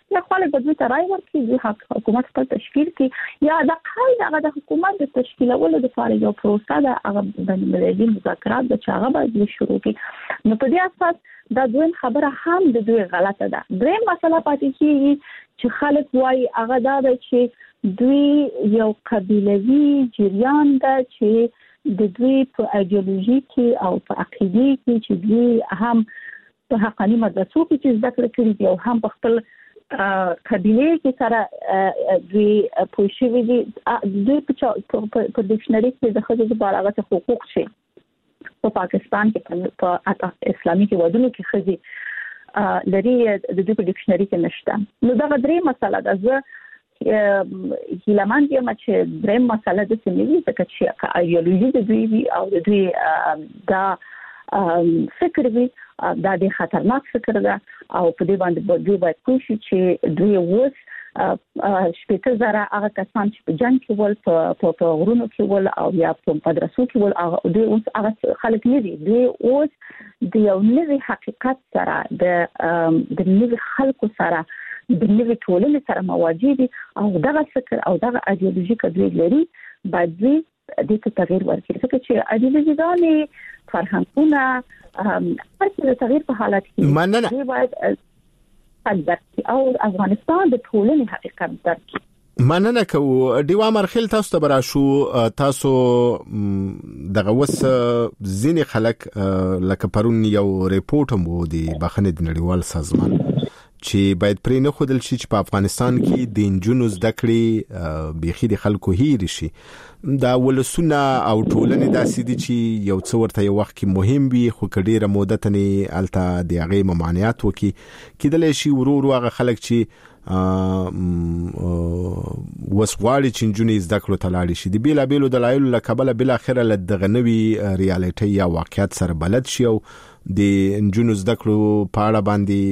یا خلک به دوی ته رای ورکړي دوی حکومت خپل تشکیل کړي یا د قاعده هغه د حکومت د تشکیلولو لپاره یو پروسه ده هغه د ملي مذاکرات د چاغه باید شروع کړي. نو په دې اساس دا دوی خبره هم د دوی غلطه ده. درې مسله پاتې کیږي چې خلک وایي هغه دا ده چې دوی یو قبیلوي جریان ده چې د دوی په ایدئولوژي کې او په عقیده کې چې دوی هم په حقاني مدرسو کې چې زده کړې کړې دي او هم په خپل قبیله کې سره دوی پوښښي دي دوی په ډکشنري کې د خځو د بالغت حقوق شي په پاکستان کې په اسلامي کې ودونو کې خځې لري د دوی په ډکشنري کې نشته. نو دا درې مسله ده. زه هیلمن یم چې درې مسله د سیمې ځکه چې ایدئولوژي د دوی وی او د دوی دا فکر وی دا د خطرناک فکر ده او په دې باندې دوی باید کوشش چې دوی اوس شپږ زره هغه کسان چې په جنگ کې ول په غرونو کې ول او یا په مدرسو کې ول دوی اوس هغه خلک نه دي. دوی اوس د یو نوي حقیقت سره د نوي خلکو سره د نوي ټولنې سره مواجه دي او دغه فکر او دغه ایدئولوژي کډوي لري باید دوی د تغییر ورکړي. ځکه چې ایدئولوژيګانې فرهنګونه هرڅه د تغییر په حالت کې دوی باید او افغانستان د ټولنې حقیقت درک. مننه کوو دیوا مرخیل تاسو ته براشو تاسو دغه وس ځینې خلک لکه پرون یو ریپورت مو دی بخنه د نړیوال سازمان چې باید پرې نه خودل شي چې په افغانستان کې د انجونو زده کړې بيخي د خلکو هیر شي. دا ولسونه او ټولنې داسې دي چې یو څو ورته یو وخت کې مهم وي خو کډیره موده تنې الته د هغه ممانعات وکي کېدل شي ورور هغه خلک چې وسوالي چې انجونې زده کړو تلاړي شي د بیلا بیلو دلایل لکبل بل اخره لدغه نوي ریالټي یا واقعیت سره بلد شي او د انجونو زده کړو په اړه باندې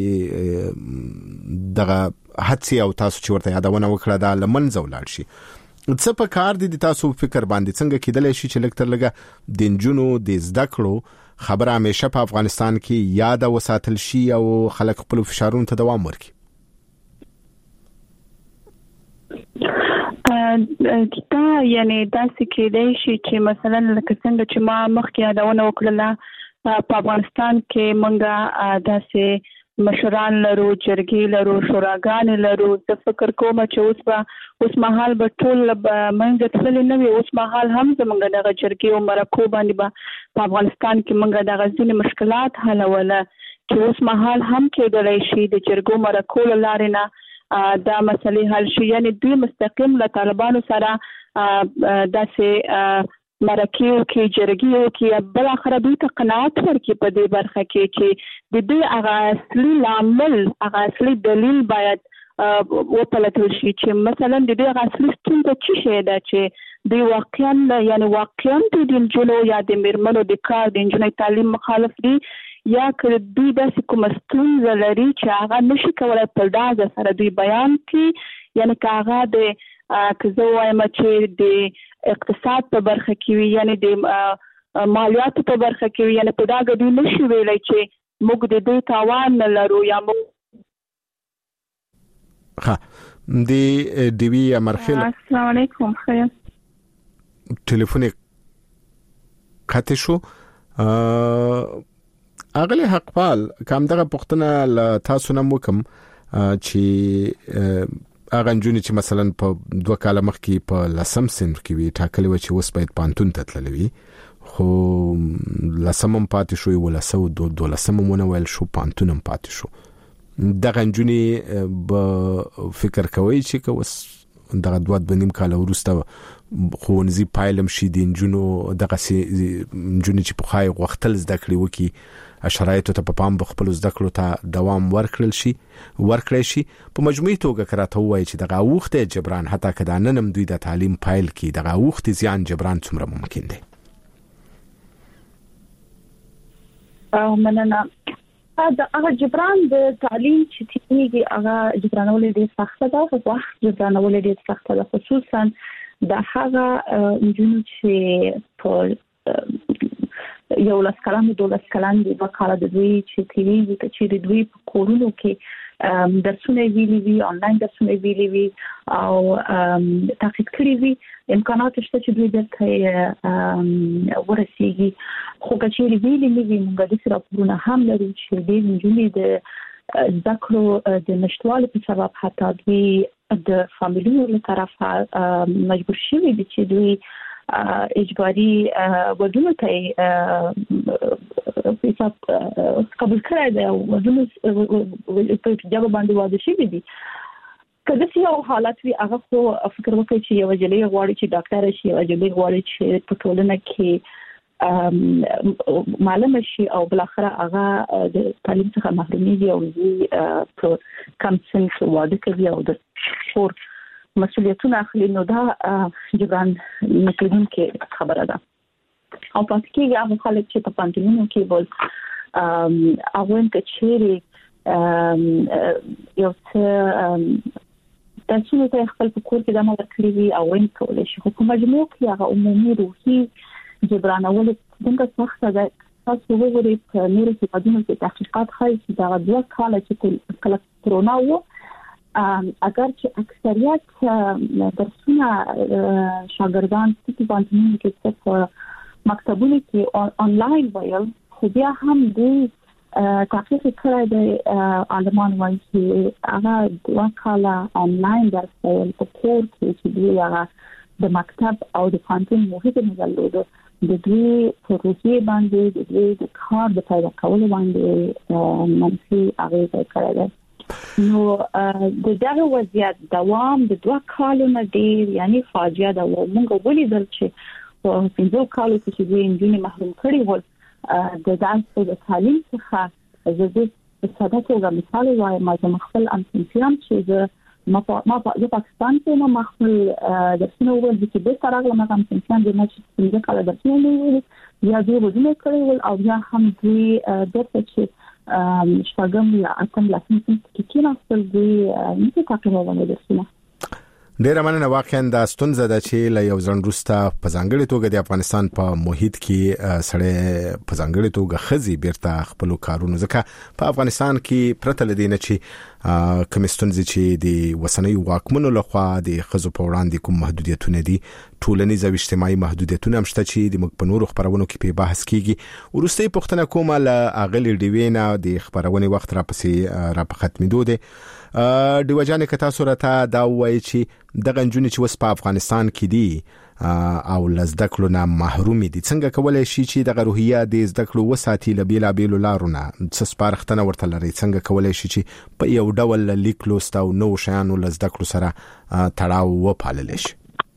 دغه هڅه او تاسو چې ورته یادونه وکړه دا لمنځه ولاړ شي. څه په کار دي تاسو فکر باندې څنګه کېدل شي چې لکتر لګه د انجونو د زده کړو خبره همیشه په افغانستان کې یاد وساتل شي او خلک خپل فشارونو ته دوام ورکړي؟ دا یعنی داسې کېدای شي چې مثلا لکه څنګه چې ما مخکې یادونه وکړله په افغانستان کې مونږه داسې مشران لرو جرګې لرو شوراګانې لرو. زه فکر کوم چې اوس مهال به ټول مونږ تللی نه وي. اوس مهال هم زمونږ دغه جرګې او مرکو باندې په افغانستان کې مونږ دغه ځینې مشکلات حلوله چې اوس مهال هم کېدلی شي د جرګو مرکو له لارې نه دا مسلې حل شي. یعنی دوی مستقیم له طالبانو سره داسې مرکیو کې جرګیو کې بل اخر دوی ته قناعت ورکړي په دې برخه کې چې د دې هغه اصلي لامل هغه اصلي دلیل باید وپلټل شي چې مثلا د دې هغه اصلي ستونزه څه شي ده چې دوی واقعا د انجونو یا د میرمنو د کار د انجونو تعلیم مخالف دي یا که دوی داسې کوم ستونزه لري چې هغه نشي کولای په دازه سره دوی بیان کړي. یعنی که هغه د که زه وایم چې د اقتصاد په برخه کې وي یعنی د مالیاتو په برخه کې وي یعنی په دا دوی نشي ویلای چې موږ د دې تاوان نه لرو یا موږ د دیوی امرخیل. السلام علیکم. خیر ټلیفون قطع شو. اغلی حقپال کوم دغه پښتنه ل تاسو نم وکم چې اغه جونی چې مثلا په 2 کال مخکې په لسم صنف کې وی ټاکلې و چې اوس باید پانتون ته تللوي خو لسمم پاتې شو ولا سو دو لسمونه ویل شو پانتونم پاتې شو. دغه جونی به فکر کوي چې کوس دغه 2.5 کال ورسته خونځي پایلم شي دین جنو دغه سي جونی چې په خای وختل زده کړی وکي شرایطو ته په پام خپل زده کړو ته دوام ورکړل شي په مجموعي توګه کراته وای چې دغه وخت جبران حتی کدا ننم دوی د تعلیم پایل کې دغه وخت زیان جبران څومره ممکن دی؟ مننه. هغه جبران د تعلیم چې تیږي هغه جبرانول دي سخت ده خو وخت جبرانول دي سخت ده خصوصا د هغه انجونو چې په یو لاس کلام 12 کلام د وکاله د دوی چې تیوي چې د دوی په کورونو کې درسونه ویلي وي آنلاین درسونه ویلي وي او تحقیق کړی وي امکانات شته چې دوی درته ورسیږي خو کچېری ویلي نه وي موږ د راپورونه هم لرو چې د نجونې د ذکرو د نشټوالو په سبب حتی دوی د فامیلونو له طرفه مجبور شوي دي چې دوی اجباري ودونه ته حساب قبول کړی دی ودونه په جواب باندې واده شوي دي کله چې یو حالت وي هغه خو فکر وکړي چې یو جلې غواړي چې ډاکټر شي یو جلې غواړي چې په ټولنه کې معلومه شي او بل اخر هغه د تعلیم څخه محرومي او په کم سن واده کوي او د شور مسؤلیتونه اخلي نو دا جبران نکلون کې خبره ده او پاتې کېږي هغه خلک چې په پانتونو کې بول اول کچېری یو څه تاسو ته خپل کور کې د مور کړی وي او وین کولای شي خو په مجموع کې هغه عمومي روحي جبران اول څنګه سخته ده تاسو وګورئ په نورو هیوادونو کې تحقیقات ښيي چې دا دوه کاله چې کله کرونا و اگر چې اکثریت درسونه شاګردان په پانتونو کې په مکتبونو کې آنلاین وایل خو بیا هم د تحقیق کړی د عالمان وایي چې هغه دوه کاله آنلاین درس وایل په کور کې چې دوی هغه د مکتب او د پانتون محیط نه درلود د دوی پروژې باندې د دوی د کار د پیدا کولو باندې منفي اغیزه کړې ده نو د دغه وضعیت دوام د دوه کالو نه ډیر یعنی فاجعه ده موږ ولیدل چې په 5 کالو کې دوی انجونې محروم کړي ول د درس او تعلیم څخه زه د ساده توګه مثال وایم ما خپل امتحان چې ما په پاکستان کې ما خپل درسونه ول چې به تر هغه ما امتحان د ما چې څنګه کال درسونه ول یا دوی ودونه کړی ول او یا هم دوی درته چې شپږم یا اتم لاسن کې نه خپل دی نه تقریبا ونه درسونه ډیر مننه واقعا د ستونزه د چې له یو ځنډروسته په ځانګړي توګه د افغانستان په محیط کې سړی په ځانګړي توګه خزي بیرته خپل کارونه ځکه په افغانستان کې پرته لدینه چې کوم ستونزې چې د وسنۍ واکمنو لخوا د خزو په وړاندې کوم محدودیتونه دي ټولنیز او اجتماعي محدودیتونه هم شته چې د مخبنورو خبرونو کې په بحث کیږي ورسته پښتنه کومه له اغلی ډیوینا د خبرونه وخت را پسې را په ختمېدو دي د وجانه کتا صورت دا وایي چې د غنجونی چې وس په افغانستان کې دي او لزدکلو نه محروم دي څنګه کولای شي چې د روحیه د زدکلو وساتي لبیلا بیلو لارونه څه سپارښتنه ورته لري څنګه کولای شي چې په یو ډول لیکلوست او نو شیانو لزدکلو سره تړاو وپالل شي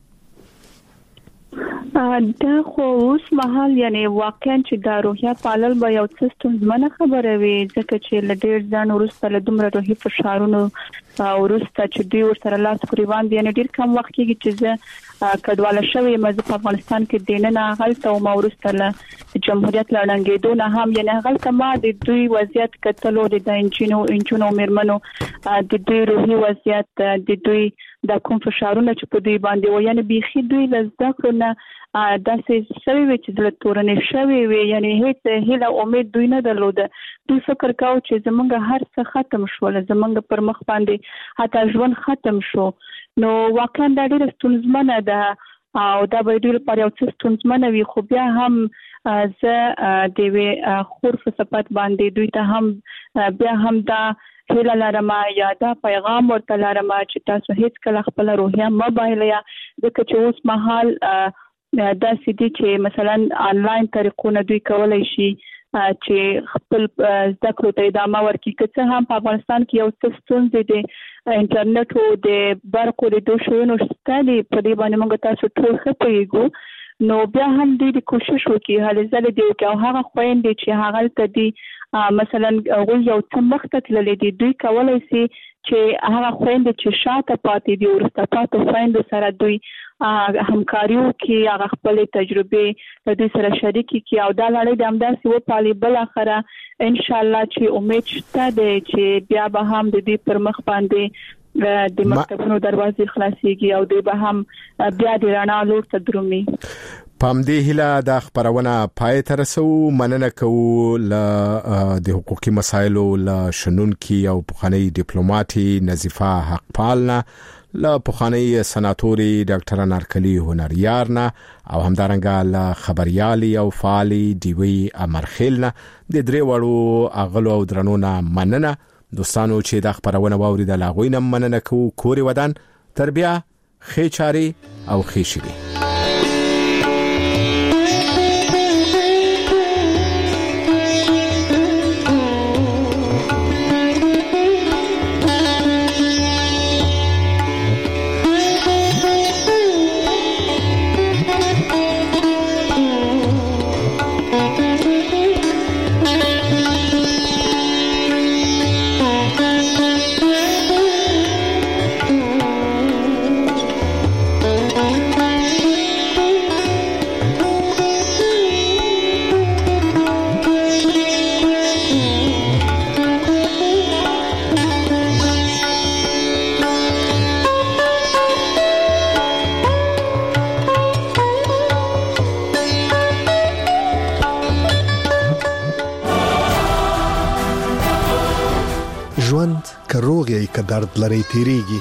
دا خو اوس مهال یعنی واقعا چې دا روحیه پالل به یو څه ستونزمنه خبره وي ځکه چې لډیر ځان ورسته له دومره روحي فشارونو ورسته چې دوی ورسره لاس قریبان دي یعنی ډیر کم وخت کې چې زه کډواله شوی مزه په افغانستان کې دینه غلطه او ورسته له جمهوریت لړنګېدو نه هم یعنی غلطه ما د دوی وضعیت کتلو د انجونو میرمنو د دوی روحي وضعیت د دوی د کوم فشارونه چې په دوی باندې و یعنی بيخي دوی لزدکو نه داسې سوي وي چې د تورنې شوي وي یعنی هیڅ هیله امید دوی نه درلوده دوی فکر کاوه چې زمونږ هر څه ختم شول زمونږ پر مخ باندې حتی ژوند ختم شو نو واقعا دا ډېر ستونزمنه ده او دا به ډېر پر یو څه ستونزمنه وي خو بیا هم زه د وی خور په صفات باندې دوی ته هم بیا هم دا هیله لرم یا دا پیغام ورته لرم چې تاسو هیڅ کله خپل روحیه موبایل یا ځکه چې اوس مهال دا سدي چې مثلا آنلاین طریقونه دوی کولای شي چې خپل ذکر ته ادامه ورکړي که هم په افغانستان کې یو څه ستونزې دي انټرنیټ او د برقو د دوه شوونو ستالي په دې باندې موږ تاسو ټول خپېږو نو بیا هم دې کوشش وکړي هلي ځلې دی او هغه خويندې چې هغه ته دي مثلا غوي یو څه مخته تللې دي دوی کولای شي چې هغه خويندې چې شاته پاتې دي ورسته پاتې خويندې سره دوی همکاریو کې هغه خپل تجربه د دې سره شریک کی او دا لړۍ د همداسې و پالي بل اخره ان شاء الله چې امید شته چې بیا به هم د دې پر مخ باندې د مکتبونو دروازې خلاصيږي او دوی به هم بیا د رڼا لور ته درومي پام دې هله د خبرونه پای ته رسو. مننه کوو ل د حقوقي مسایلو ل شنونکي او پخوانی ډیپلوماټي نظیفه حقپالنا ل پخوانی سناتوري ډاکټر انارکلی هنریارنا او همدارنګه ل خبريالي او فعالي دیوی امرخیلنا د درې وړو اغلو او درنونه مننه. دوستانو چې د خبرونه واوریدل لاغوینه مننه کوو. کوري ودان تربیه خېچاري او خېشري. ژوند که روغ یې که درد لري تیریږي،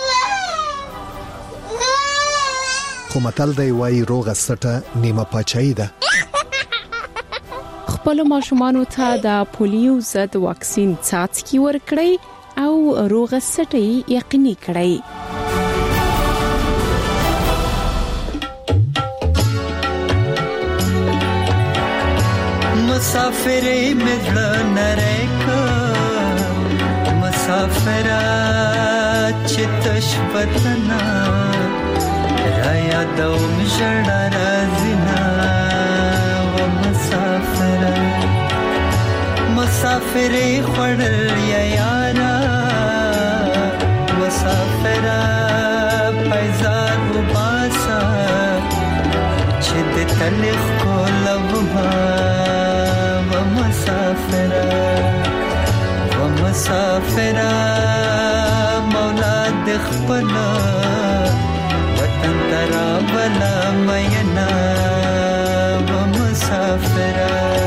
خو متل دی وایي روغه سټه نیمه پاچاهي ده. خپل ماشومانو ته د پولیو ضد واکسین څاڅکي ورکړئ او روغه سټه یقیني کړئ. مسافرې مدل نریکا مسافرات چتش وطنا رایا دوم جڑا رازنا و مسافرې خړل یا یارا مسافرا پیزار و باسا چې د تلخ کولو و مسافرا مولا د خپل وطن ترا بلا مینا و مسافرا.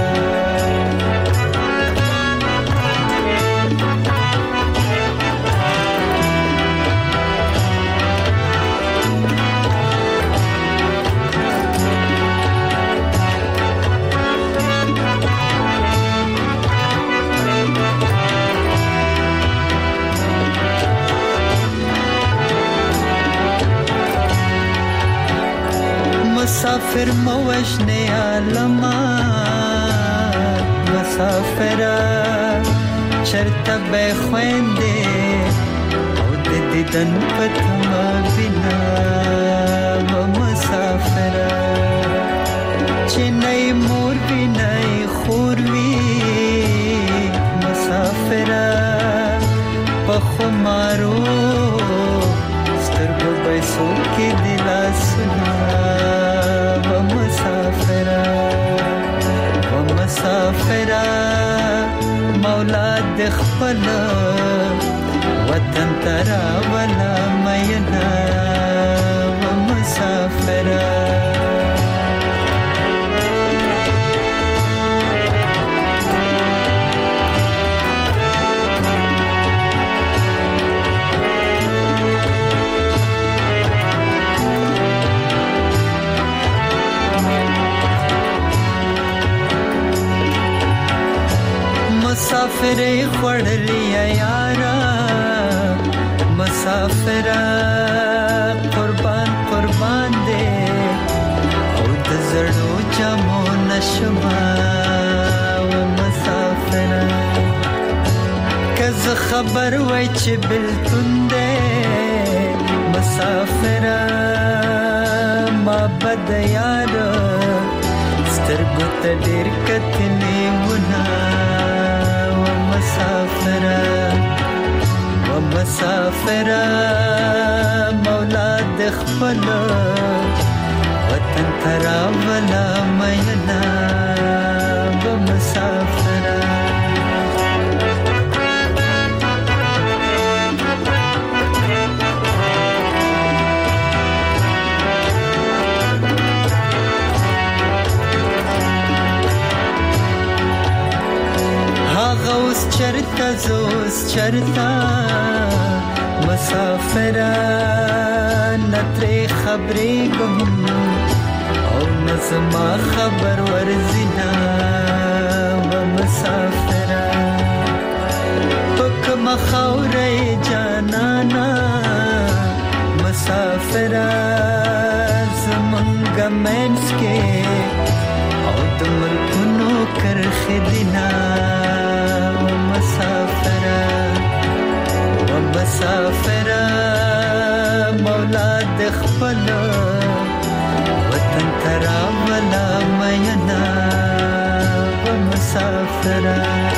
مسافر موجنه عالما مسافرا چرته به خوينده او د دیدن پتما بنا و مسافرا چنای مور بنای خوروي مسافرا پخمارو سترګو پیسو کې دلاسنا مسافرا مولا د خپل وطن ترا ولا مینا و مسافرا. مسافرې خړلې یارا مسافرا قربان دې او د زړو جامو نشما و مسافرا کز خبر وای چې بلتون دې مسافرا ما بد یارا سترګو ته ډېر کتلې ونا مسافرا مولا د خپل وطن ترا ولا مینا و مسافرا. تزوس چرتا مسافران نتري خبري گم او نزما خبر ورزنا و مسافران حکم خوري جانانا مسافران زمنگ منس کے او دمر کنو کرخ دینا و مسافران مولا دخپل وطن تراولا مینا و مسافران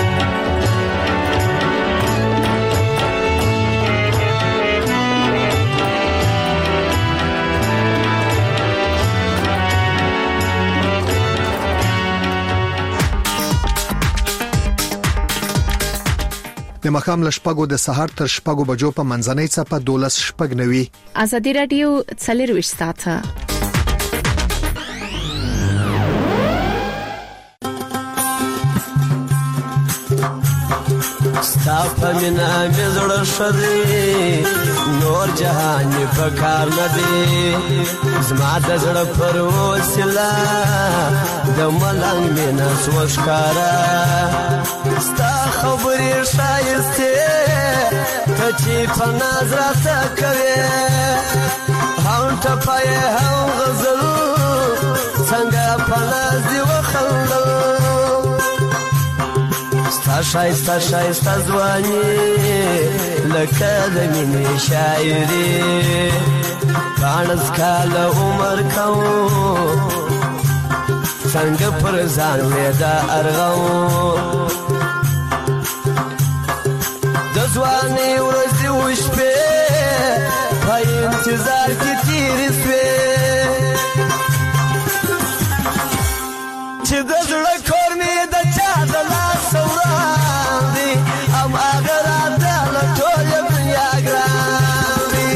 د مخام لشپګو د سهار تر شپګو بجو په منځنۍ صفه 12 شپګ نوي ازادي رادیو 24 ساعته ستا مینا مزړه شدي نور جهان په کار نه دی زما د زړه پر وسیله د ملنګ مینا سوشکارا ستا خبرې شایسته ته چې په نظر تا کوي هم ته پای هم غزل څنګه په ناز دی وخلل شایسته شایسته ځواني لکه د مینې شاعري پانس کال عمر کوم څنګه پر ځان مې دا ارغو د ځواني ورځې وشپې په انتظار کې تېرې شوې چې د زړه کور مې د چا د لاس وړاندې هم هغه راته له ټولې دنیا ګران دي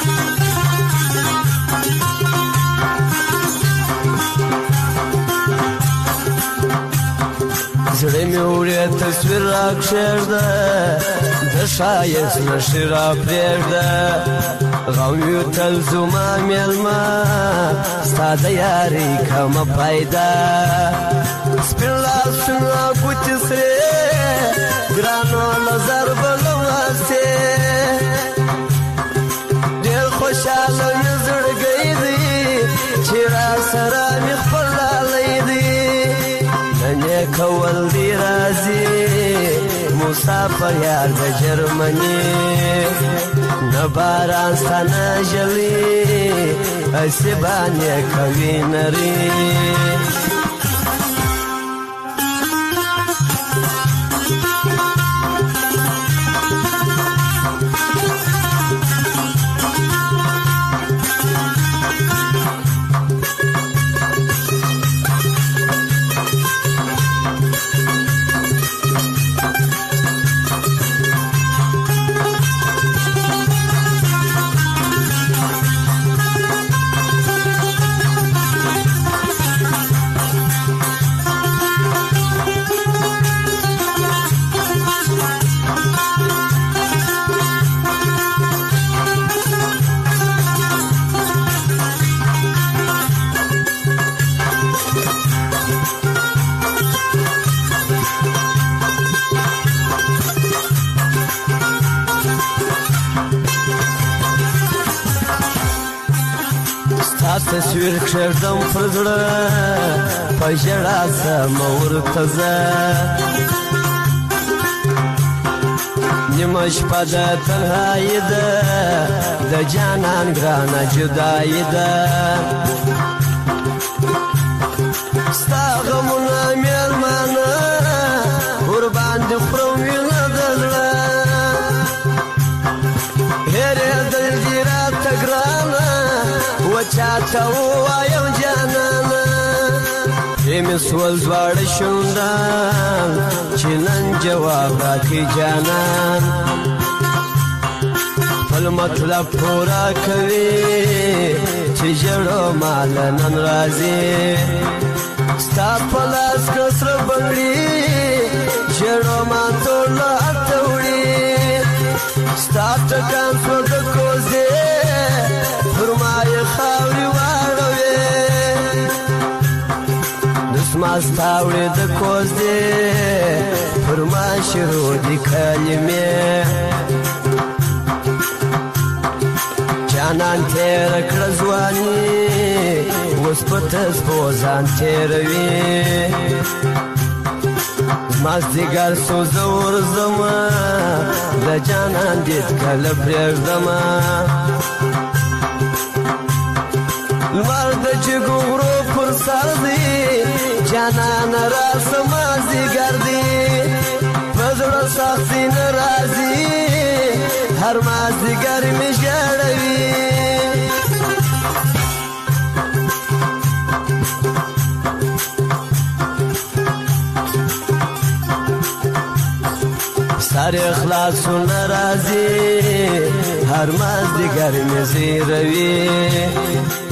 زړه مې وړې تصویر راکښېږده د ښایست نښې راپرېږده غم یو تل زما مېلمه ستا د یارۍ کمه پیدا سپین لاسونه ګوتې سرې ګرانو نظر به له واسې ډېر خوشحاله مې زړګی دی چې را سره مې خپل لالی دی نن یې کول دی راځي مسافر یار د جرمني نه باران ستا نه ژلي هسې باندې کوي نري تصویر کښېږدم پر زړه په ژړا سمه ورته زه نیمه شپه د تنهایي ده د جانان ګرانه جدایي ده ستا غمونه مېلمانه ورباندې خورم وینه د زړه هېرېدل دي راته ګرانه چاته ووایم جانانه مې سول دواړه شونډان چې نن جواب راکړي جانان خپل مطلب پورا کوي چې ژړو مال نن راځي ستا په لاس کې سره بنګړي ژړو ما ټول اته ستاسو ټکان سو د کوزه فرمای خاوري واړوي دسما ستاوړي د کوزه فرمای شروع دي کلمه جانان تیر کړ ځواني اوس پتس بوزان تیروي مازدیګر سوزور زما د جانان دې کله پرېږدما لمر د جګورو پر سر دی جانان را سمازدیګر دی په زړه سختي ناراضي هر مازدیګر مې ژړوي سار اخلاصو ناراضي هر مازدیګر مې زیروي